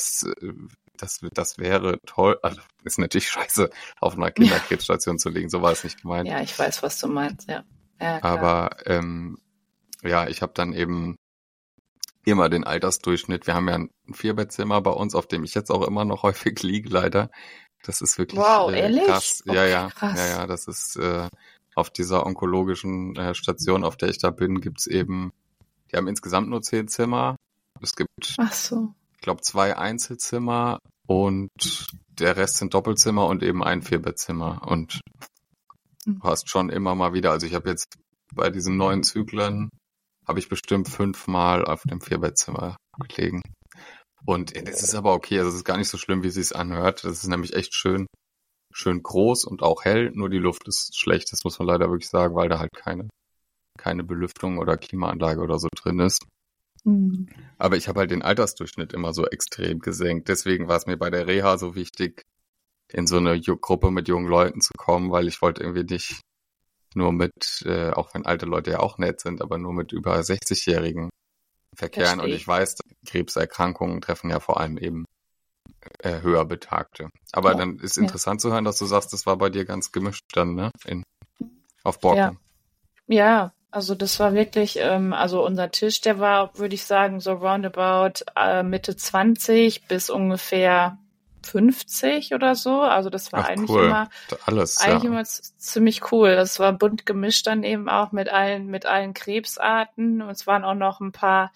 Speaker 3: Das wäre toll. Also ist natürlich scheiße, auf einer Kinderkrebsstation zu liegen. So war es nicht gemeint.
Speaker 2: Ja, ich weiß, was du meinst, ja. Ja, klar.
Speaker 3: Aber ja, ich habe dann eben immer den Altersdurchschnitt. Wir haben ja ein Vierbettzimmer bei uns, auf dem ich jetzt auch immer noch häufig liege, leider. Das ist wirklich
Speaker 2: Wow, ehrlich?
Speaker 3: krass.
Speaker 2: Okay, krass.
Speaker 3: Ja, das ist auf dieser onkologischen Station, auf der ich da bin, gibt's eben, die haben insgesamt nur 10 Zimmer. Es gibt,
Speaker 2: Ach so.
Speaker 3: ich glaube, 2 Einzelzimmer und der Rest sind Doppelzimmer und eben ein Vierbettzimmer. Und du hast schon immer mal wieder, also ich habe jetzt bei diesen 9 Zyklen, habe ich bestimmt 5-mal auf dem Vierbettzimmer gelegen. Und das ist aber okay, also es ist gar nicht so schlimm, wie es sich anhört. Das ist nämlich echt schön groß und auch hell, nur die Luft ist schlecht, das muss man leider wirklich sagen, weil da halt keine Belüftung oder Klimaanlage oder so drin ist.
Speaker 2: Mhm.
Speaker 3: Aber ich habe halt den Altersdurchschnitt immer so extrem gesenkt. Deswegen war es mir bei der Reha so wichtig, in so eine Gruppe mit jungen Leuten zu kommen, weil ich wollte irgendwie nicht nur mit, auch wenn alte Leute ja auch nett sind, aber nur mit über 60-Jährigen verkehren. Und
Speaker 2: Verstehe.
Speaker 3: ich weiß, Krebserkrankungen treffen ja vor allem eben höher Betagte. Aber
Speaker 2: Ja.
Speaker 3: dann ist
Speaker 2: Ja.
Speaker 3: interessant zu hören, dass du sagst, das war bei dir ganz gemischt dann, ne? Auf Borkum.
Speaker 2: Ja, also das war wirklich, also unser Tisch, der war, würde ich sagen, so roundabout Mitte 20 bis ungefähr 50 oder so. Also das war
Speaker 3: Ach
Speaker 2: eigentlich
Speaker 3: cool.
Speaker 2: immer
Speaker 3: Alles,
Speaker 2: eigentlich
Speaker 3: ja.
Speaker 2: immer ziemlich cool. Das war bunt gemischt dann eben auch mit allen Krebsarten. Und es waren auch noch ein paar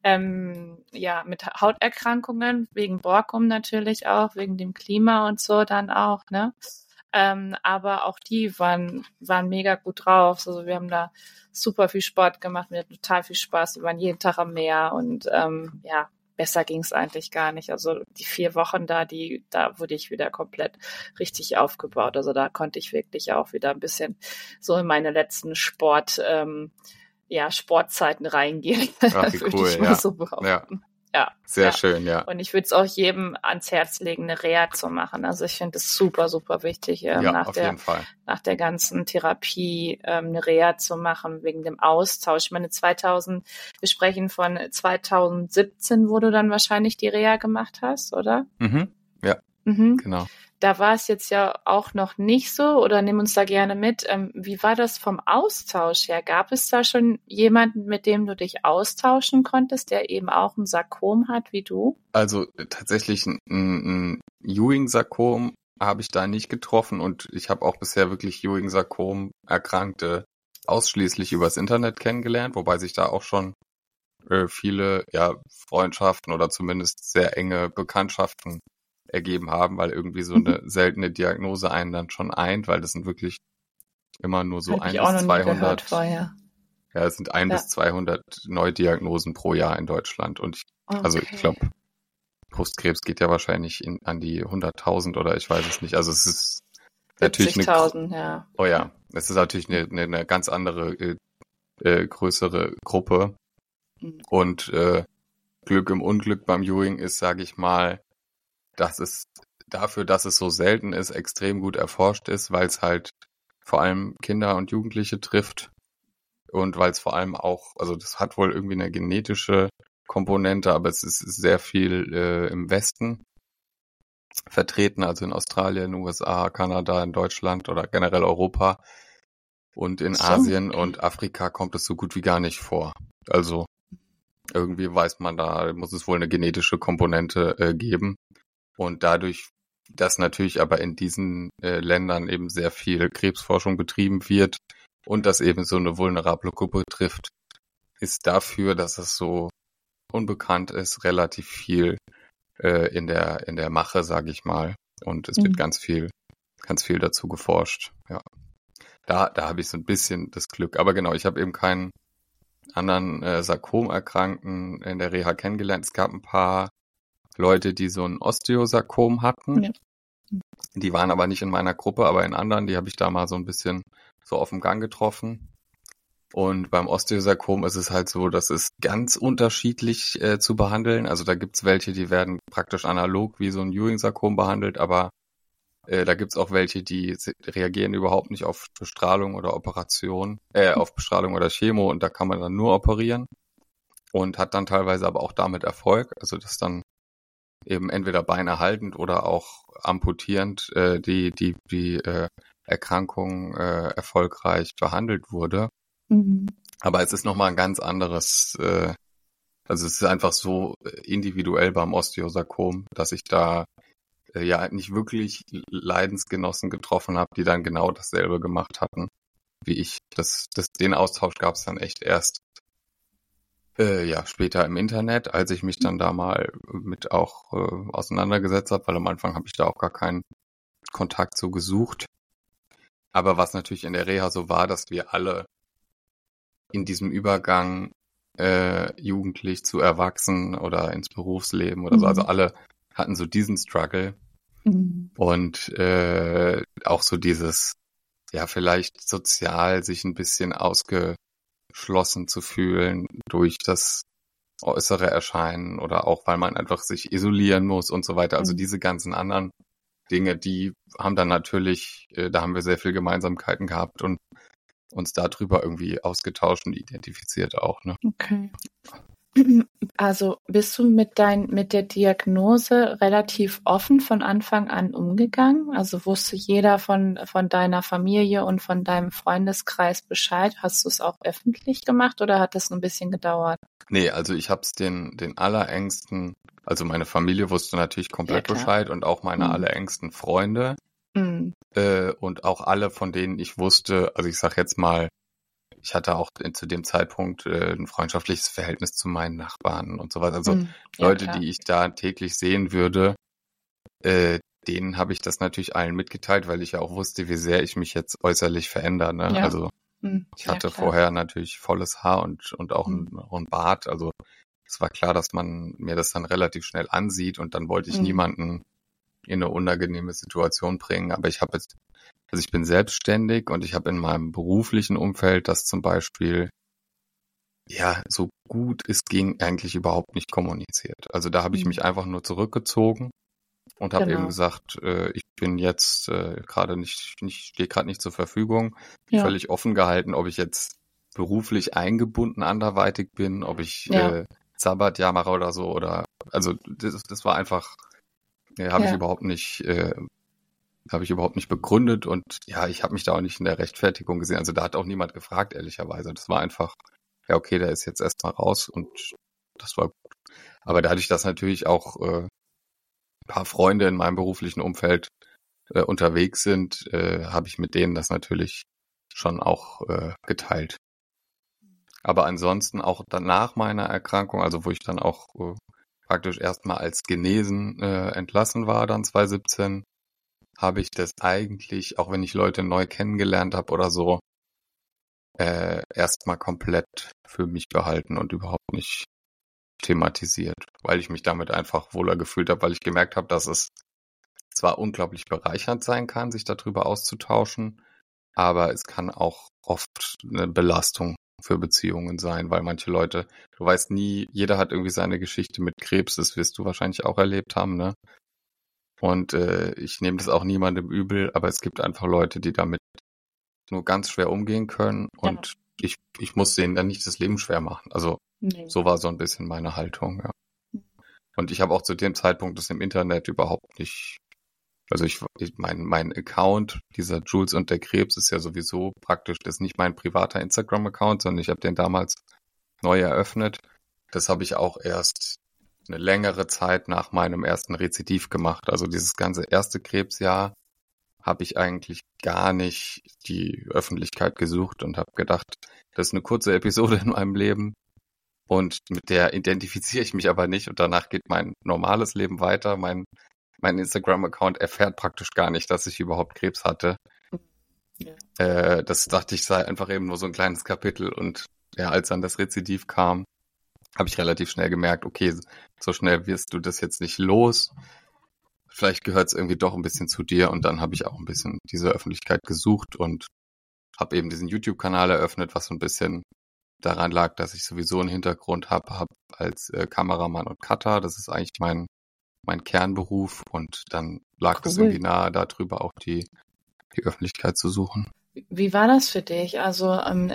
Speaker 2: mit Hauterkrankungen, wegen Borkum natürlich auch, wegen dem Klima und so dann auch, ne? Aber auch die waren mega gut drauf. Also wir haben da super viel Sport gemacht, wir hatten total viel Spaß, wir waren jeden Tag am Meer und besser ging es eigentlich gar nicht. Also die 4 Wochen da wurde ich wieder komplett richtig aufgebaut. Also da konnte ich wirklich auch wieder ein bisschen so in meine letzten Sportzeiten reingehen.
Speaker 3: Ach, wie
Speaker 2: würde
Speaker 3: cool,
Speaker 2: ich mal so behaupten. Ja.
Speaker 3: Sehr schön, ja.
Speaker 2: Und ich würde es auch jedem ans Herz legen, eine Reha zu machen. Also ich finde es super, super wichtig,
Speaker 3: jeden Fall.
Speaker 2: nach der ganzen Therapie eine Reha zu machen, wegen dem Austausch. Ich meine, wir sprechen von 2017, wo du dann wahrscheinlich die Reha gemacht hast, oder?
Speaker 3: Mhm. Ja,
Speaker 2: Mhm.
Speaker 3: genau.
Speaker 2: Da war es jetzt ja auch noch nicht so, oder nimm uns da gerne mit. Wie war das vom Austausch her? Gab es da schon jemanden, mit dem du dich austauschen konntest, der eben auch ein Sarkom hat wie du?
Speaker 3: Also tatsächlich ein Ewing-Sarkom habe ich da nicht getroffen und ich habe auch bisher wirklich Ewing-Sarkom-Erkrankte ausschließlich übers Internet kennengelernt, wobei sich da auch schon viele Freundschaften oder zumindest sehr enge Bekanntschaften ergeben haben, weil irgendwie so eine seltene Diagnose einen dann schon eint, weil das sind wirklich immer nur so 1 bis 200
Speaker 2: vorher.
Speaker 3: Ja, es sind 1 bis 200 Neudiagnosen pro Jahr in Deutschland und also ich glaube, Brustkrebs geht ja wahrscheinlich an die 100.000 oder ich weiß es nicht. Also es ist natürlich
Speaker 2: 70.000, ja.
Speaker 3: Oh ja, es ist natürlich eine ganz andere, größere Gruppe. Und Glück im Unglück beim Ewing ist, sage ich mal, dass es dafür, dass es so selten ist, extrem gut erforscht ist, weil es halt vor allem Kinder und Jugendliche trifft und weil es vor allem auch, also das hat wohl irgendwie eine genetische Komponente, aber es ist sehr viel im Westen vertreten, also in Australien, USA, Kanada, in Deutschland oder generell Europa. Und in Asien und Afrika kommt es so gut wie gar nicht vor. Also irgendwie weiß man, da muss es wohl eine genetische Komponente geben. Und dadurch, dass natürlich aber in diesen Ländern eben sehr viel Krebsforschung betrieben wird und das eben so eine vulnerable Gruppe trifft, ist dafür, dass es so unbekannt ist, relativ viel in der Mache, sage ich mal. Und es wird ganz viel dazu geforscht. Ja. Da habe ich so ein bisschen das Glück. Aber genau, ich habe eben keinen anderen Sarkomerkrankten in der Reha kennengelernt. Es gab ein paar Leute, die so ein Osteosarkom hatten.
Speaker 2: Ja.
Speaker 3: Die waren aber nicht in meiner Gruppe, aber in anderen, die habe ich da mal so ein bisschen so auf dem Gang getroffen. Und beim Osteosarkom ist es halt so, das ist ganz unterschiedlich zu behandeln. Also da gibt's welche, die werden praktisch analog wie so ein Ewing-Sarkom behandelt, aber da gibt's auch welche, die reagieren überhaupt nicht auf Bestrahlung oder Operation, auf Bestrahlung oder Chemo, und da kann man dann nur operieren und hat dann teilweise aber auch damit Erfolg. Also dass dann eben entweder beinerhaltend oder auch amputierend die Erkrankung erfolgreich behandelt wurde.
Speaker 2: Mhm.
Speaker 3: Aber es ist nochmal ein ganz anderes, also es ist einfach so individuell beim Osteosarkom, dass ich da ja nicht wirklich Leidensgenossen getroffen habe, die dann genau dasselbe gemacht hatten wie ich. Den Austausch gab es dann echt erst später im Internet, als ich mich dann da mal mit auch auseinandergesetzt habe, weil am Anfang habe ich da auch gar keinen Kontakt so gesucht. Aber was natürlich in der Reha so war, dass wir alle in diesem Übergang jugendlich zu erwachsen oder ins Berufsleben oder so, also alle hatten so diesen Struggle und auch so dieses, ja, vielleicht sozial sich ein bisschen ausgeschlossen zu fühlen durch das äußere Erscheinen oder auch, weil man einfach sich isolieren muss und so weiter. Also diese ganzen anderen Dinge, die haben dann natürlich, da haben wir sehr viel Gemeinsamkeiten gehabt und uns darüber irgendwie ausgetauscht und identifiziert auch, ne?
Speaker 2: Okay. Also bist du mit der Diagnose relativ offen von Anfang an umgegangen? Also wusste jeder von deiner Familie und von deinem Freundeskreis Bescheid? Hast du es auch öffentlich gemacht oder hat das ein bisschen gedauert?
Speaker 3: Nee, also ich habe es den allerengsten, also meine Familie wusste natürlich komplett
Speaker 2: klar.
Speaker 3: Bescheid und auch meine allerengsten Freunde und auch alle, von denen ich wusste, also ich sag jetzt mal, ich hatte auch zu dem Zeitpunkt ein freundschaftliches Verhältnis zu meinen Nachbarn und so weiter. Also Leute,
Speaker 2: klar.
Speaker 3: die ich da täglich sehen würde, denen habe ich das natürlich allen mitgeteilt, weil ich ja auch wusste, wie sehr ich mich jetzt äußerlich verändere. Ne?
Speaker 2: Ja.
Speaker 3: Also ich hatte vorher natürlich volles Haar und auch einen Bart. Also es war klar, dass man mir das dann relativ schnell ansieht und dann wollte ich niemanden in eine unangenehme Situation bringen. Aber ich bin selbstständig und ich habe in meinem beruflichen Umfeld das zum Beispiel, ja, so gut es ging, eigentlich überhaupt nicht kommuniziert. Also da habe ich mich einfach nur zurückgezogen und habe eben gesagt, ich bin jetzt stehe gerade nicht zur Verfügung, völlig offen gehalten, ob ich jetzt beruflich eingebunden anderweitig bin, ob ich Sabbatjahr mache oder so, oder, also das war einfach, habe ich überhaupt nicht begründet und ja, ich habe mich da auch nicht in der Rechtfertigung gesehen. Also da hat auch niemand gefragt, ehrlicherweise. Das war einfach, ja okay, der ist jetzt erstmal raus und das war gut. Aber dadurch, dass natürlich auch ein paar Freunde in meinem beruflichen Umfeld unterwegs sind, habe ich mit denen das natürlich schon auch geteilt. Aber ansonsten auch danach meiner Erkrankung, also wo ich dann auch praktisch erstmal als genesen entlassen war, dann 2017, habe ich das eigentlich, auch wenn ich Leute neu kennengelernt habe oder so, erstmal komplett für mich behalten und überhaupt nicht thematisiert, weil ich mich damit einfach wohler gefühlt habe, weil ich gemerkt habe, dass es zwar unglaublich bereichernd sein kann, sich darüber auszutauschen, aber es kann auch oft eine Belastung für Beziehungen sein, weil manche Leute, du weißt nie, jeder hat irgendwie seine Geschichte mit Krebs, das wirst du wahrscheinlich auch erlebt haben, ne? Und ich nehme das auch niemandem übel, aber es gibt einfach Leute, die damit nur ganz schwer umgehen können und ich muss denen dann nicht das Leben schwer machen. Also so war so ein bisschen meine Haltung, ja. Und ich habe auch zu dem Zeitpunkt das im Internet überhaupt nicht, also mein Account, dieser Jules und der Krebs, ist ja sowieso praktisch, das ist nicht mein privater Instagram-Account, sondern ich habe den damals neu eröffnet. Das habe ich auch erst eine längere Zeit nach meinem ersten Rezidiv gemacht. Also dieses ganze erste Krebsjahr habe ich eigentlich gar nicht die Öffentlichkeit gesucht und habe gedacht, das ist eine kurze Episode in meinem Leben und mit der identifiziere ich mich aber nicht und danach geht mein normales Leben weiter. Mein Instagram-Account erfährt praktisch gar nicht, dass ich überhaupt Krebs hatte. Das dachte ich sei einfach eben nur so ein kleines Kapitel und ja, als dann das Rezidiv kam, habe ich relativ schnell gemerkt, okay, so schnell wirst du das jetzt nicht los. Vielleicht gehört es irgendwie doch ein bisschen zu dir, und dann habe ich auch ein bisschen diese Öffentlichkeit gesucht und habe eben diesen YouTube-Kanal eröffnet, was so ein bisschen daran lag, dass ich sowieso einen Hintergrund habe als Kameramann und Cutter. Das ist eigentlich mein Kernberuf, und dann lag es irgendwie nahe, darüber auch die Öffentlichkeit zu suchen.
Speaker 2: Wie war das für dich? Also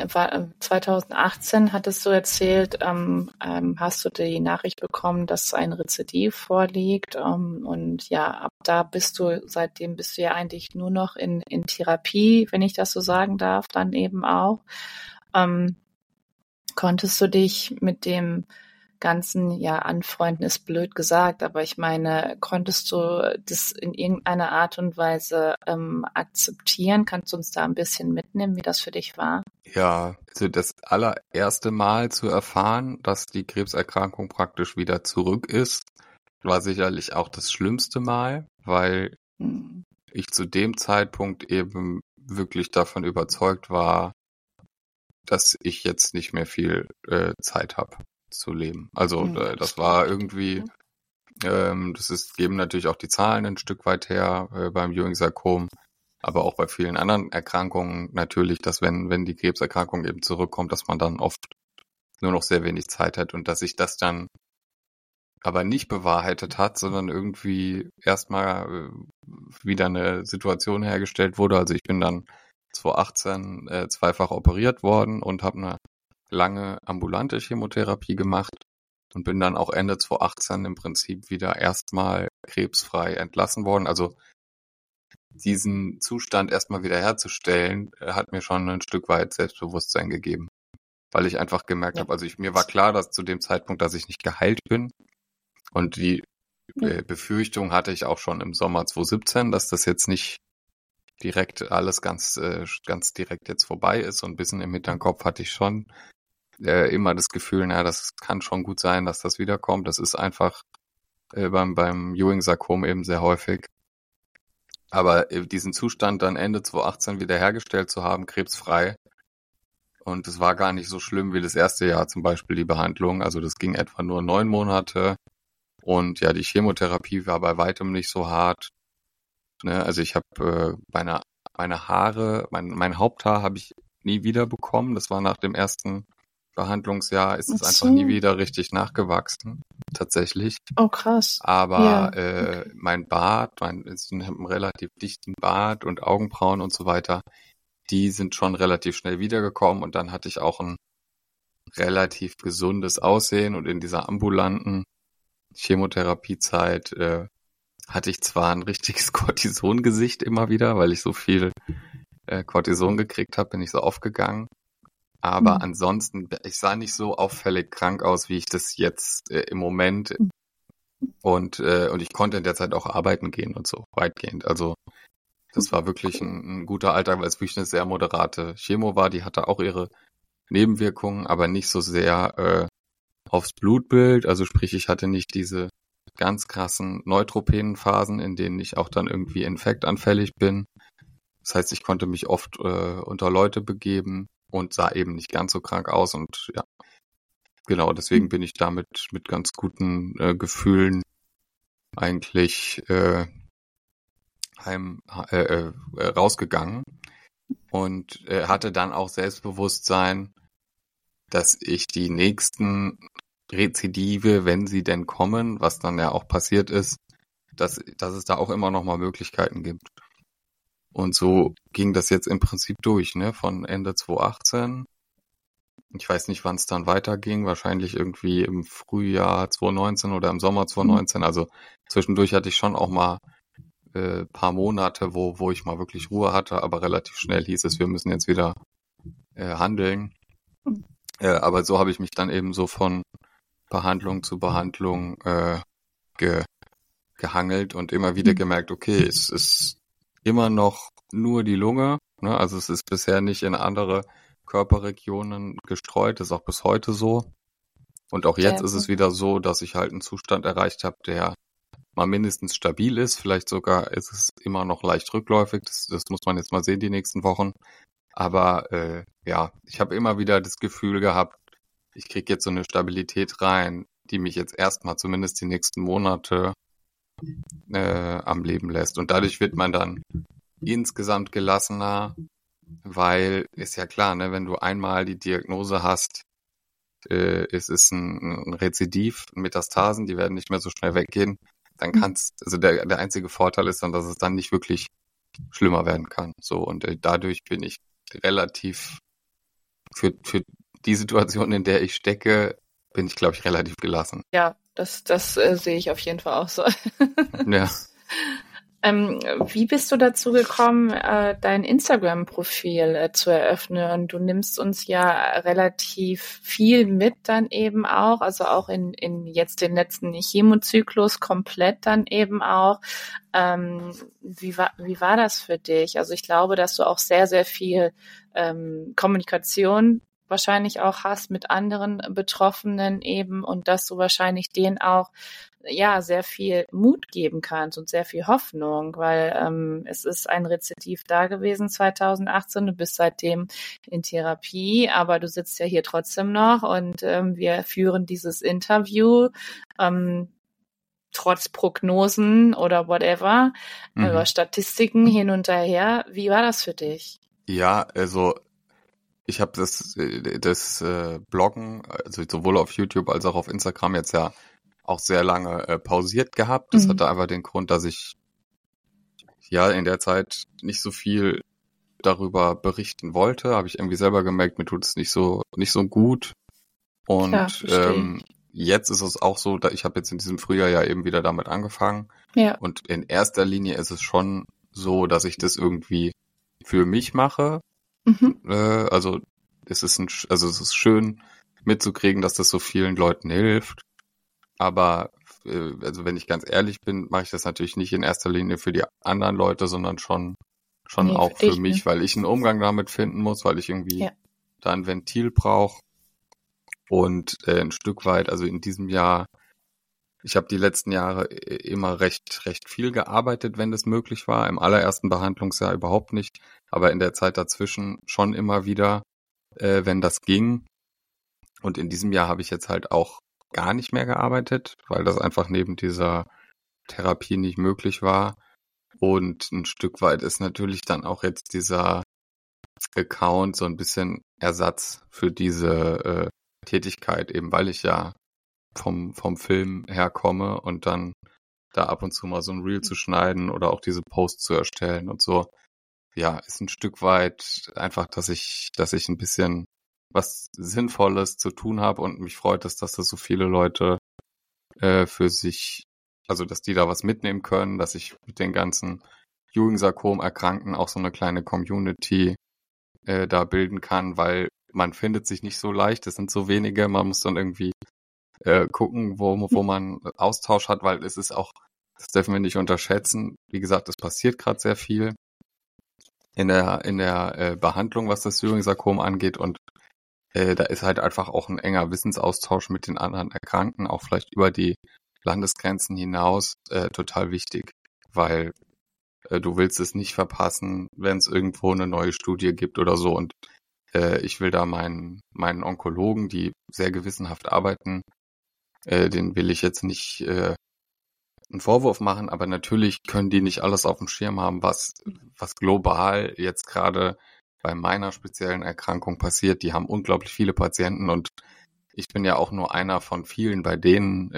Speaker 2: 2018 hattest du erzählt, hast du die Nachricht bekommen, dass ein Rezidiv vorliegt, und ja, ab da seitdem bist du ja eigentlich nur noch in Therapie, wenn ich das so sagen darf, dann eben auch. Konntest du dich mit dem Ganzen, ja, anfreunden ist blöd gesagt, aber ich meine, konntest du das in irgendeiner Art und Weise akzeptieren? Kannst du uns da ein bisschen mitnehmen, wie das für dich war?
Speaker 3: Ja, also das allererste Mal zu erfahren, dass die Krebserkrankung praktisch wieder zurück ist, war sicherlich auch das schlimmste Mal, weil ich zu dem Zeitpunkt eben wirklich davon überzeugt war, dass ich jetzt nicht mehr viel Zeit habe zu leben. Also das war irgendwie, geben natürlich auch die Zahlen ein Stück weit her beim Ewing-Sarkom, aber auch bei vielen anderen Erkrankungen natürlich, dass wenn die Krebserkrankung eben zurückkommt, dass man dann oft nur noch sehr wenig Zeit hat, und dass sich das dann aber nicht bewahrheitet hat, sondern irgendwie erstmal wieder eine Situation hergestellt wurde. Also ich bin dann 2018 zweifach operiert worden und habe eine lange ambulante Chemotherapie gemacht und bin dann auch Ende 2018 im Prinzip wieder erstmal krebsfrei entlassen worden. Also diesen Zustand erstmal wieder herzustellen, hat mir schon ein Stück weit Selbstbewusstsein gegeben, weil ich einfach gemerkt habe, also mir war klar, dass zu dem Zeitpunkt, dass ich nicht geheilt bin, und die Befürchtung hatte ich auch schon im Sommer 2017, dass das jetzt nicht direkt alles ganz direkt jetzt vorbei ist, und ein bisschen im Hinterkopf hatte ich schon immer das Gefühl, das kann schon gut sein, dass das wiederkommt. Das ist einfach beim Ewing-Sarkom eben sehr häufig. Aber diesen Zustand dann Ende 2018 wiederhergestellt zu haben, krebsfrei, und es war gar nicht so schlimm wie das erste Jahr zum Beispiel die Behandlung. Also das ging etwa nur 9 Monate, und ja, die Chemotherapie war bei weitem nicht so hart. Ne? Also ich habe meine Haare, mein Haupthaar habe ich nie wieder bekommen. Das war nach dem ersten Behandlungsjahr, ist es einfach nie wieder richtig nachgewachsen, tatsächlich.
Speaker 2: Oh, krass.
Speaker 3: Aber mein Bart, ich habe einen relativ dichten Bart und Augenbrauen und so weiter, die sind schon relativ schnell wiedergekommen, und dann hatte ich auch ein relativ gesundes Aussehen, und in dieser ambulanten Chemotherapiezeit hatte ich zwar ein richtiges Cortison-Gesicht immer wieder, weil ich so viel Cortison gekriegt habe, bin ich so aufgegangen. Aber ansonsten, ich sah nicht so auffällig krank aus, wie ich das jetzt im Moment. Und ich konnte in der Zeit auch arbeiten gehen und so, weitgehend. Also das war wirklich ein guter Alltag, weil es wirklich eine sehr moderate Chemo war. Die hatte auch ihre Nebenwirkungen, aber nicht so sehr aufs Blutbild. Also sprich, ich hatte nicht diese ganz krassen Neutropenen-Phasen, in denen ich auch dann irgendwie infektanfällig bin. Das heißt, ich konnte mich oft unter Leute begeben und sah eben nicht ganz so krank aus, und ja, genau, deswegen bin ich damit mit ganz guten Gefühlen eigentlich rausgegangen, und hatte dann auch Selbstbewusstsein, dass ich die nächsten Rezidive, wenn sie denn kommen, was dann ja auch passiert ist, dass es da auch immer noch mal Möglichkeiten gibt. Und so ging das jetzt im Prinzip durch, ne? Von Ende 2018. Ich weiß nicht, wann es dann weiterging. Wahrscheinlich irgendwie im Frühjahr 2019 oder im Sommer 2019. Also zwischendurch hatte ich schon auch mal paar Monate, wo ich mal wirklich Ruhe hatte, aber relativ schnell hieß es, wir müssen jetzt wieder handeln. Aber so habe ich mich dann eben so von Behandlung zu Behandlung gehangelt und immer wieder gemerkt, okay, es ist immer noch nur die Lunge, ne? Also es ist bisher nicht in andere Körperregionen gestreut, ist auch bis heute so. Und auch jetzt ist es wieder so, dass ich halt einen Zustand erreicht habe, der mal mindestens stabil ist. Vielleicht sogar ist es immer noch leicht rückläufig. Das muss man jetzt mal sehen die nächsten Wochen. Aber ja, ich habe immer wieder das Gefühl gehabt, ich kriege jetzt so eine Stabilität rein, die mich jetzt erstmal zumindest die nächsten Monate am Leben lässt. Und dadurch wird man dann insgesamt gelassener, weil ist ja klar, ne, wenn du einmal die Diagnose hast, es ist ein Rezidiv, Metastasen, die werden nicht mehr so schnell weggehen, dann also der einzige Vorteil ist dann, dass es dann nicht wirklich schlimmer werden kann. So, und dadurch bin ich relativ für die Situation, in der ich stecke, bin ich, glaube ich, relativ gelassen.
Speaker 2: Ja, das sehe ich auf jeden Fall auch so.
Speaker 3: Ja.
Speaker 2: Wie bist du dazu gekommen, dein Instagram-Profil zu eröffnen? Du nimmst uns ja relativ viel mit dann eben auch, also auch in jetzt den letzten Chemozyklus komplett dann eben auch. Wie war das für dich? Also ich glaube, dass du auch sehr, sehr viel Kommunikation wahrscheinlich auch hast mit anderen Betroffenen eben und dass du wahrscheinlich denen auch ja sehr viel Mut geben kannst und sehr viel Hoffnung, weil es ist ein Rezidiv da gewesen 2018, du bist seitdem in Therapie, aber du sitzt ja hier trotzdem noch und wir führen dieses Interview trotz Prognosen oder whatever, über Statistiken hin und her. Wie war das für dich?
Speaker 3: Ja, also ich habe das Bloggen, also sowohl auf YouTube als auch auf Instagram jetzt ja auch sehr lange pausiert gehabt. Das hatte einfach den Grund, dass ich ja in der Zeit nicht so viel darüber berichten wollte. Habe ich irgendwie selber gemerkt, mir tut es nicht so gut. Und
Speaker 2: Klar,
Speaker 3: jetzt ist es auch so, dass ich habe jetzt in diesem Frühjahr ja eben wieder damit angefangen.
Speaker 2: Ja.
Speaker 3: Und in erster Linie ist es schon so, dass ich das irgendwie für mich mache. Also es ist schön mitzukriegen, dass das so vielen Leuten hilft. Aber also wenn ich ganz ehrlich bin, mache ich das natürlich nicht in erster Linie für die anderen Leute, sondern schon auch für mich, weil ich einen Umgang damit finden muss, weil ich irgendwie da ein Ventil brauche. Und ein Stück weit, also in diesem Jahr, ich habe die letzten Jahre immer recht viel gearbeitet, wenn das möglich war. Im allerersten Behandlungsjahr überhaupt nicht, aber in der Zeit dazwischen schon immer wieder, wenn das ging. Und in diesem Jahr habe ich jetzt halt auch gar nicht mehr gearbeitet, weil das einfach neben dieser Therapie nicht möglich war. Und ein Stück weit ist natürlich dann auch jetzt dieser Account so ein bisschen Ersatz für diese Tätigkeit, eben weil ich ja vom Film herkomme und dann da ab und zu mal so ein Reel zu schneiden oder auch diese Posts zu erstellen und so. Ja, ist ein Stück weit einfach, dass ich ein bisschen was Sinnvolles zu tun habe und mich freut es, dass das so viele Leute für sich, also dass die da was mitnehmen können, dass ich mit den ganzen Ewing-Sarkom-Erkrankten auch so eine kleine Community da bilden kann, weil man findet sich nicht so leicht, es sind so wenige, man muss dann irgendwie gucken, wo man Austausch hat, weil es ist auch, das dürfen wir nicht unterschätzen, wie gesagt, es passiert gerade sehr viel in der Behandlung, was das Ewing-Sarkom angeht und da ist halt einfach auch ein enger Wissensaustausch mit den anderen Erkrankten, auch vielleicht über die Landesgrenzen hinaus, total wichtig, weil du willst es nicht verpassen, wenn es irgendwo eine neue Studie gibt oder so und ich will da meinen Onkologen, die sehr gewissenhaft arbeiten, den will ich jetzt nicht einen Vorwurf machen, aber natürlich können die nicht alles auf dem Schirm haben, was global jetzt gerade bei meiner speziellen Erkrankung passiert. Die haben unglaublich viele Patienten und ich bin ja auch nur einer von vielen bei denen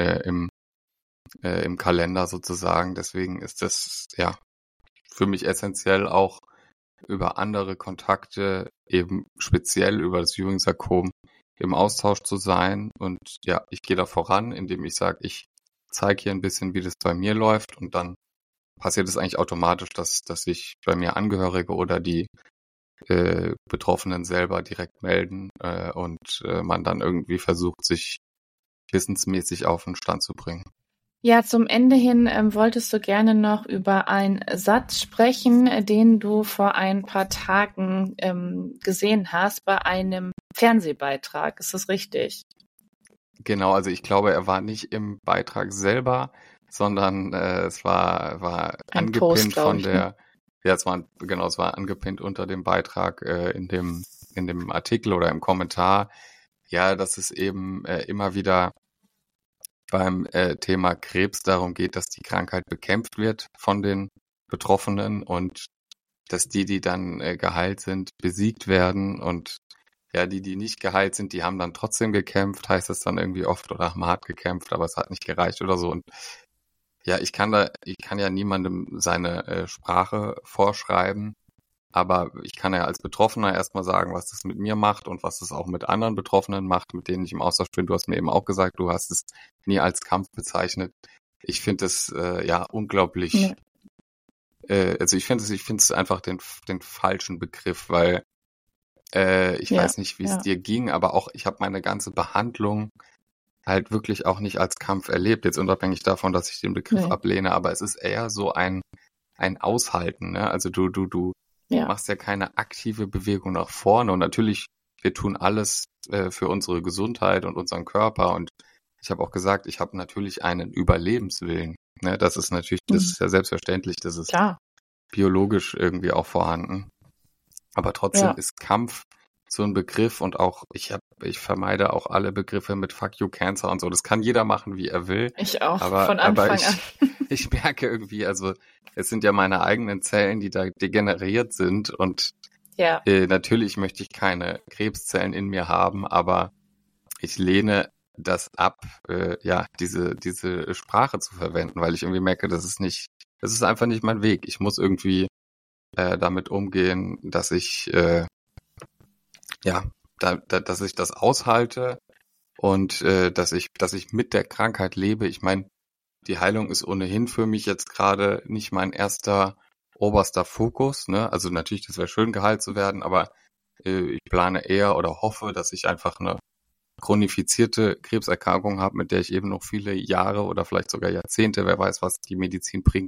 Speaker 3: im Kalender sozusagen. Deswegen ist das ja für mich essentiell auch über andere Kontakte eben speziell über das Ewing-Sarkom im Austausch zu sein. Und ja, ich gehe da voran, indem ich sage, ich zeige hier ein bisschen, wie das bei mir läuft und dann passiert es eigentlich automatisch, dass sich bei mir Angehörige oder die Betroffenen selber direkt melden und man dann irgendwie versucht, sich wissensmäßig auf den Stand zu bringen.
Speaker 2: Ja, zum Ende hin wolltest du gerne noch über einen Satz sprechen, den du vor ein paar Tagen gesehen hast bei einem Fernsehbeitrag. Ist das richtig?
Speaker 3: Genau, also ich glaube, er war nicht im Beitrag selber, sondern es war
Speaker 2: Ein
Speaker 3: angepinnt
Speaker 2: Post,
Speaker 3: von
Speaker 2: ich,
Speaker 3: der, ja, es war angepinnt unter dem Beitrag in dem in dem Artikel oder im Kommentar, ja, dass es eben immer wieder beim Thema Krebs darum geht, dass die Krankheit bekämpft wird von den Betroffenen und dass die dann geheilt sind, besiegt werden und ja, die nicht geheilt sind, die haben dann trotzdem gekämpft, heißt es dann irgendwie oft, oder haben hart gekämpft, aber es hat nicht gereicht oder so. Und ja, ich kann ja niemandem seine Sprache vorschreiben, aber ich kann ja als Betroffener erstmal sagen, was das mit mir macht und was es auch mit anderen Betroffenen macht, mit denen ich im Austausch bin. Du hast mir eben auch gesagt, du hast es nie als Kampf bezeichnet. Ich finde es ja unglaublich.
Speaker 2: Ja.
Speaker 3: Also ich finde es einfach den falschen Begriff, weil ich
Speaker 2: Ja,
Speaker 3: weiß nicht, wie es
Speaker 2: ja.
Speaker 3: dir ging, aber auch ich habe meine ganze Behandlung halt wirklich auch nicht als Kampf erlebt, jetzt unabhängig davon, dass ich den Begriff
Speaker 2: Nee.
Speaker 3: ablehne, aber es ist eher so ein Aushalten, ne? Also du
Speaker 2: Ja.
Speaker 3: machst ja keine aktive Bewegung nach vorne und natürlich, wir tun alles für unsere Gesundheit und unseren Körper und ich habe auch gesagt, ich habe natürlich einen Überlebenswillen, ne? Das ist natürlich, das ist ja selbstverständlich, das ist
Speaker 2: Klar.
Speaker 3: biologisch irgendwie auch vorhanden. Aber trotzdem
Speaker 2: Ja.
Speaker 3: ist Kampf so ein Begriff und auch, ich vermeide auch alle Begriffe mit Fuck you Cancer und so. Das kann jeder machen, wie er will.
Speaker 2: Ich auch,
Speaker 3: Aber,
Speaker 2: von
Speaker 3: aber
Speaker 2: Anfang an.
Speaker 3: ich merke irgendwie, also es sind ja meine eigenen Zellen, die da degeneriert sind und
Speaker 2: Ja.
Speaker 3: natürlich möchte ich keine Krebszellen in mir haben, aber ich lehne das ab, ja, diese Sprache zu verwenden, weil ich irgendwie merke, das ist einfach nicht mein Weg. Ich muss irgendwie damit umgehen, dass ich dass ich das aushalte und dass ich mit der Krankheit lebe. Ich meine, die Heilung ist ohnehin für mich jetzt gerade nicht mein oberster Fokus, ne? Also natürlich, das wäre schön, geheilt zu werden, aber ich plane eher oder hoffe, dass ich einfach eine chronifizierte Krebserkrankung habe, mit der ich eben noch viele Jahre oder vielleicht sogar Jahrzehnte, wer weiß, was die Medizin bringt,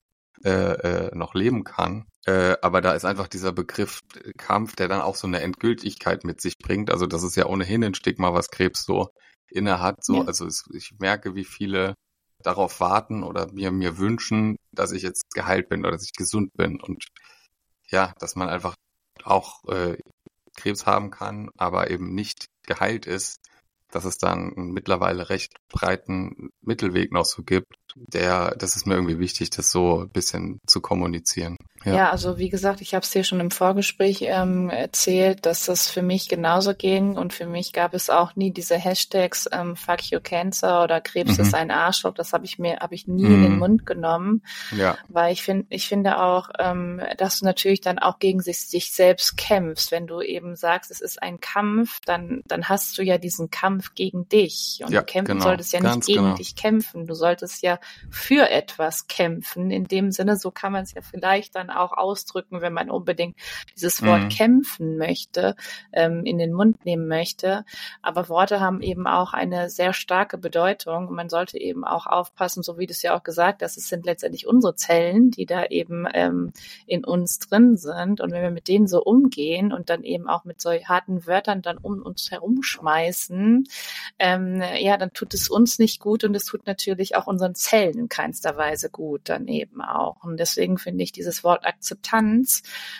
Speaker 3: noch leben kann. Aber da ist einfach dieser Begriff Kampf, der dann auch so eine Endgültigkeit mit sich bringt. Also das ist ja ohnehin ein Stigma, was Krebs so inne hat. So,
Speaker 2: Ja.
Speaker 3: also ich merke, wie viele darauf warten oder mir wünschen, dass ich jetzt geheilt bin oder dass ich gesund bin. Und ja, dass man einfach auch Krebs haben kann, aber eben nicht geheilt ist, dass es dann einen mittlerweile recht breiten Mittelweg noch so gibt, das ist mir irgendwie wichtig, das so ein bisschen zu kommunizieren.
Speaker 2: Ja, also wie gesagt, ich habe es dir schon im Vorgespräch erzählt, dass das für mich genauso ging und für mich gab es auch nie diese Hashtags Fuck you Cancer oder Krebs ist ein Arschloch. Das habe ich nie in den Mund genommen,
Speaker 3: Ja,
Speaker 2: weil ich finde auch, dass du natürlich dann auch gegen sich selbst kämpfst. Wenn du eben sagst, es ist ein Kampf, dann hast du ja diesen Kampf gegen dich und
Speaker 3: ja,
Speaker 2: du kämpfen
Speaker 3: genau,
Speaker 2: solltest ja nicht
Speaker 3: ganz
Speaker 2: gegen
Speaker 3: genau.
Speaker 2: dich kämpfen. Du solltest ja für etwas kämpfen. In dem Sinne, so kann man es ja vielleicht dann auch ausdrücken, wenn man unbedingt dieses Wort kämpfen möchte, in den Mund nehmen möchte. Aber Worte haben eben auch eine sehr starke Bedeutung. Man sollte eben auch aufpassen, so wie du es ja auch gesagt hast, es sind letztendlich unsere Zellen, die da eben in uns drin sind. Und wenn wir mit denen so umgehen und dann eben auch mit so harten Wörtern dann um uns herumschmeißen, ja, dann tut es uns nicht gut und es tut natürlich auch unseren Zellen in keinster Weise gut dann eben auch. Und deswegen finde ich dieses Wort Akzeptanz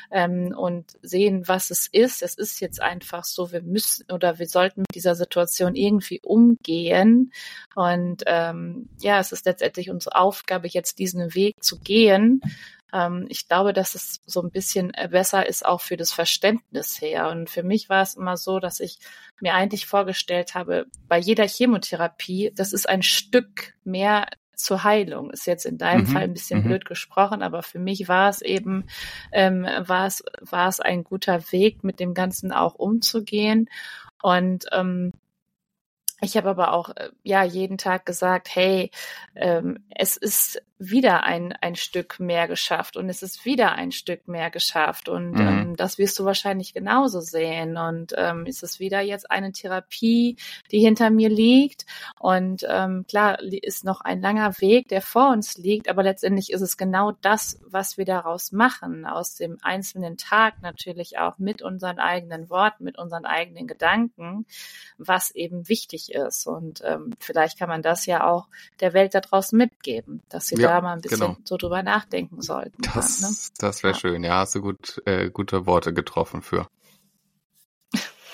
Speaker 2: und sehen, was es ist. Es ist jetzt einfach so, wir müssen oder wir sollten mit dieser Situation irgendwie umgehen. Und ja, es ist letztendlich unsere Aufgabe, jetzt diesen Weg zu gehen. Ich glaube, dass es so ein bisschen besser ist, auch für das Verständnis her. Und für mich war es immer so, dass ich mir eigentlich vorgestellt habe, bei jeder Chemotherapie, das ist ein Stück mehr zur Heilung. Ist jetzt in deinem Fall ein bisschen blöd gesprochen, aber für mich war es eben, war es ein guter Weg, mit dem Ganzen auch umzugehen. Und ich habe aber auch ja jeden Tag gesagt, hey, es ist wieder ein Stück mehr geschafft und es ist wieder ein Stück mehr geschafft und das wirst du wahrscheinlich genauso sehen und es ist wieder jetzt eine Therapie, die hinter mir liegt und klar ist noch ein langer Weg, der vor uns liegt, aber letztendlich ist es genau das, was wir daraus machen, aus dem einzelnen Tag natürlich auch mit unseren eigenen Worten, mit unseren eigenen Gedanken, was eben wichtig ist und vielleicht kann man das ja auch der Welt da draußen mitgeben, dass sie da mal ein bisschen so drüber nachdenken sollten.
Speaker 3: Das wäre schön, ja, hast du gute Worte getroffen für.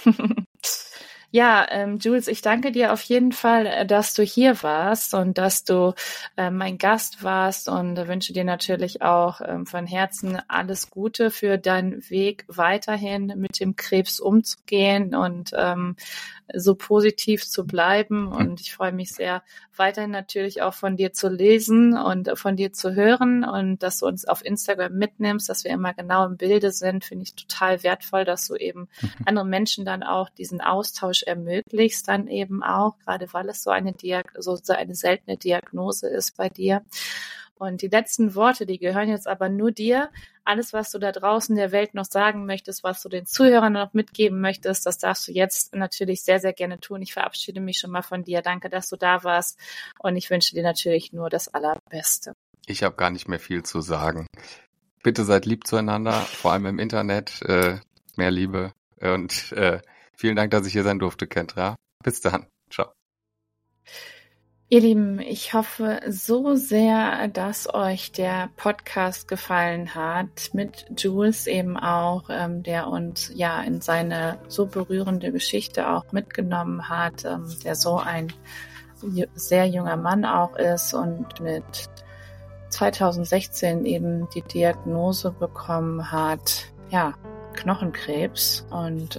Speaker 2: Ja, Jules, ich danke dir auf jeden Fall, dass du hier warst und dass du mein Gast warst und wünsche dir natürlich auch von Herzen alles Gute für deinen Weg weiterhin mit dem Krebs umzugehen und so positiv zu bleiben. Und ich freue mich sehr, weiterhin natürlich auch von dir zu lesen und von dir zu hören und dass du uns auf Instagram mitnimmst, dass wir immer genau im Bilde sind, finde ich total wertvoll, dass du eben anderen Menschen dann auch diesen Austausch ermöglichst, dann eben auch, gerade weil es so eine seltene Diagnose ist bei dir. Und die letzten Worte, die gehören jetzt aber nur dir. Alles, was du da draußen der Welt noch sagen möchtest, was du den Zuhörern noch mitgeben möchtest, das darfst du jetzt natürlich sehr, sehr gerne tun. Ich verabschiede mich schon mal von dir. Danke, dass du da warst. Und ich wünsche dir natürlich nur das Allerbeste.
Speaker 3: Ich habe gar nicht mehr viel zu sagen. Bitte seid lieb zueinander, vor allem im Internet. Mehr Liebe. Und vielen Dank, dass ich hier sein durfte, Kendra. Bis dann. Ciao.
Speaker 2: Ihr Lieben, ich hoffe so sehr, dass euch der Podcast gefallen hat, mit Jules eben auch, der uns ja in seine so berührende Geschichte auch mitgenommen hat, der so ein sehr junger Mann auch ist und mit 2016 eben die Diagnose bekommen hat, ja, Knochenkrebs. Und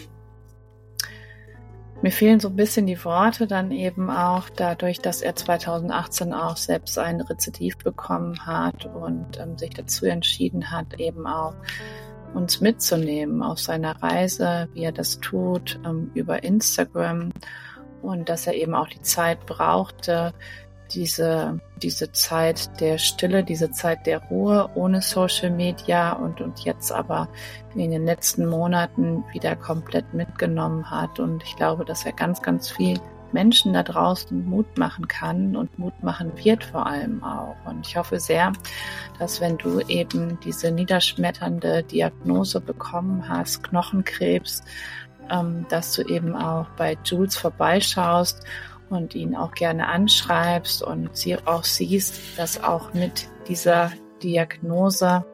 Speaker 2: mir fehlen so ein bisschen die Worte dann eben auch dadurch, dass er 2018 auch selbst ein Rezidiv bekommen hat und sich dazu entschieden hat, eben auch uns mitzunehmen auf seiner Reise, wie er das tut, über Instagram, und dass er eben auch die Zeit brauchte, diese Zeit der Stille, diese Zeit der Ruhe ohne Social Media und jetzt aber in den letzten Monaten wieder komplett mitgenommen hat. Und ich glaube, dass er ganz, ganz viel Menschen da draußen Mut machen kann und Mut machen wird vor allem auch. Und ich hoffe sehr, dass wenn du eben diese niederschmetternde Diagnose bekommen hast, Knochenkrebs, dass du eben auch bei Jules vorbeischaust und ihn auch gerne anschreibst und sie auch siehst, dass auch mit dieser Diagnose,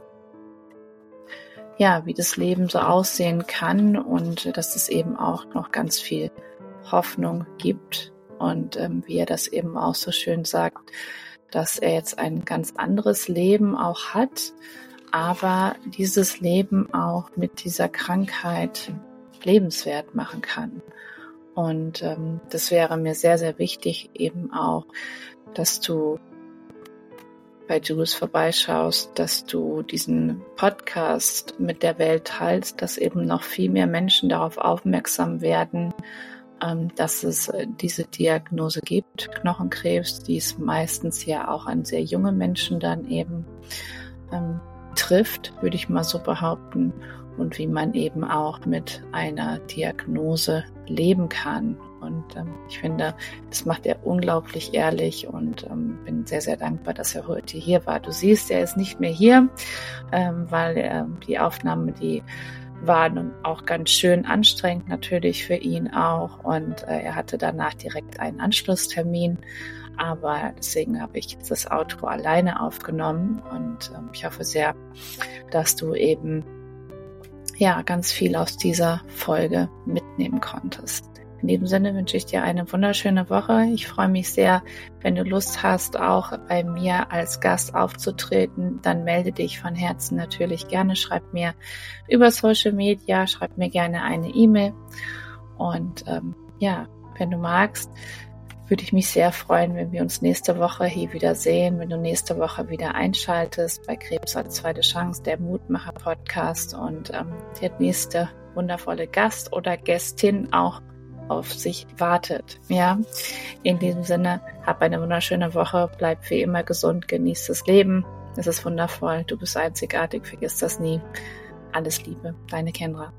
Speaker 2: ja, wie das Leben so aussehen kann und dass es eben auch noch ganz viel Hoffnung gibt und wie er das eben auch so schön sagt, dass er jetzt ein ganz anderes Leben auch hat, aber dieses Leben auch mit dieser Krankheit lebenswert machen kann. Und das wäre mir sehr, sehr wichtig eben auch, dass du bei Jules vorbeischaust, dass du diesen Podcast mit der Welt teilst, dass eben noch viel mehr Menschen darauf aufmerksam werden, dass es diese Diagnose gibt, Knochenkrebs, die es meistens ja auch an sehr junge Menschen dann eben trifft, würde ich mal so behaupten, und wie man eben auch mit einer Diagnose leben kann. Und ich finde, das macht er unglaublich ehrlich und bin sehr, sehr dankbar, dass er heute hier war. Du siehst, er ist nicht mehr hier, weil die Aufnahme, die waren auch ganz schön anstrengend natürlich für ihn auch. Und er hatte danach direkt einen Anschlusstermin. Aber deswegen habe ich jetzt das Outro alleine aufgenommen und ich hoffe sehr, dass du eben ja ganz viel aus dieser Folge mitnehmen konntest. In diesem Sinne wünsche ich dir eine wunderschöne Woche. Ich freue mich sehr, wenn du Lust hast, auch bei mir als Gast aufzutreten, dann melde dich von Herzen natürlich gerne. Schreib mir über Social Media, schreib mir gerne eine E-Mail. Und ja, wenn du magst, würde ich mich sehr freuen, wenn wir uns nächste Woche hier wieder sehen, wenn du nächste Woche wieder einschaltest bei Krebs als zweite Chance, der Mutmacher-Podcast, und der nächste wundervolle Gast oder Gästin auch auf sich wartet. Ja, in diesem Sinne, hab eine wunderschöne Woche, bleib wie immer gesund, genieß das Leben. Es ist wundervoll, du bist einzigartig, vergiss das nie. Alles Liebe, deine Kendra.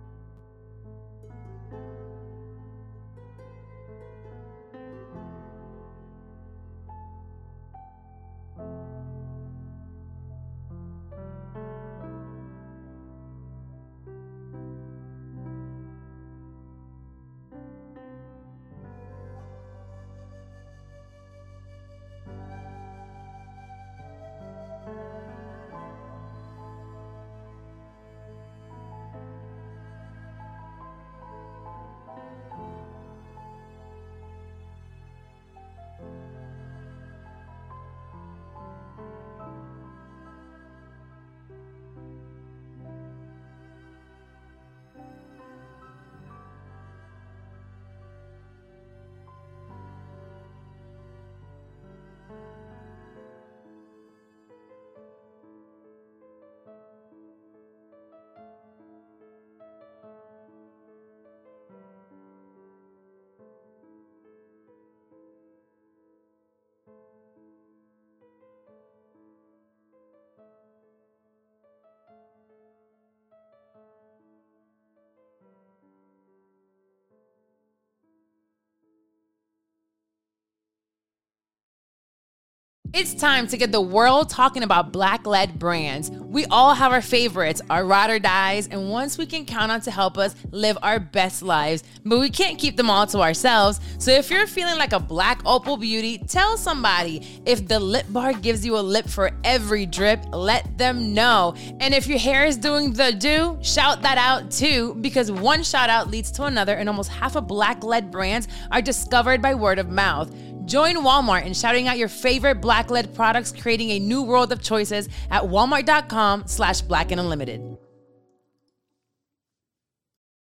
Speaker 4: It's time to get the world talking about Black-led brands. We all have our favorites, our ride or dies, and ones we can count on to help us live our best lives. But we can't keep them all to ourselves. So if you're feeling like a Black Opal beauty, tell somebody. If the lip bar gives you a lip for every drip, let them know. And if your hair is doing the do, shout that out too, because one shout out leads to another, and almost half of Black-led brands are discovered by word of mouth. Join Walmart in shouting out your favorite Black-led products, creating a new world of choices at walmart.com/Black and Unlimited.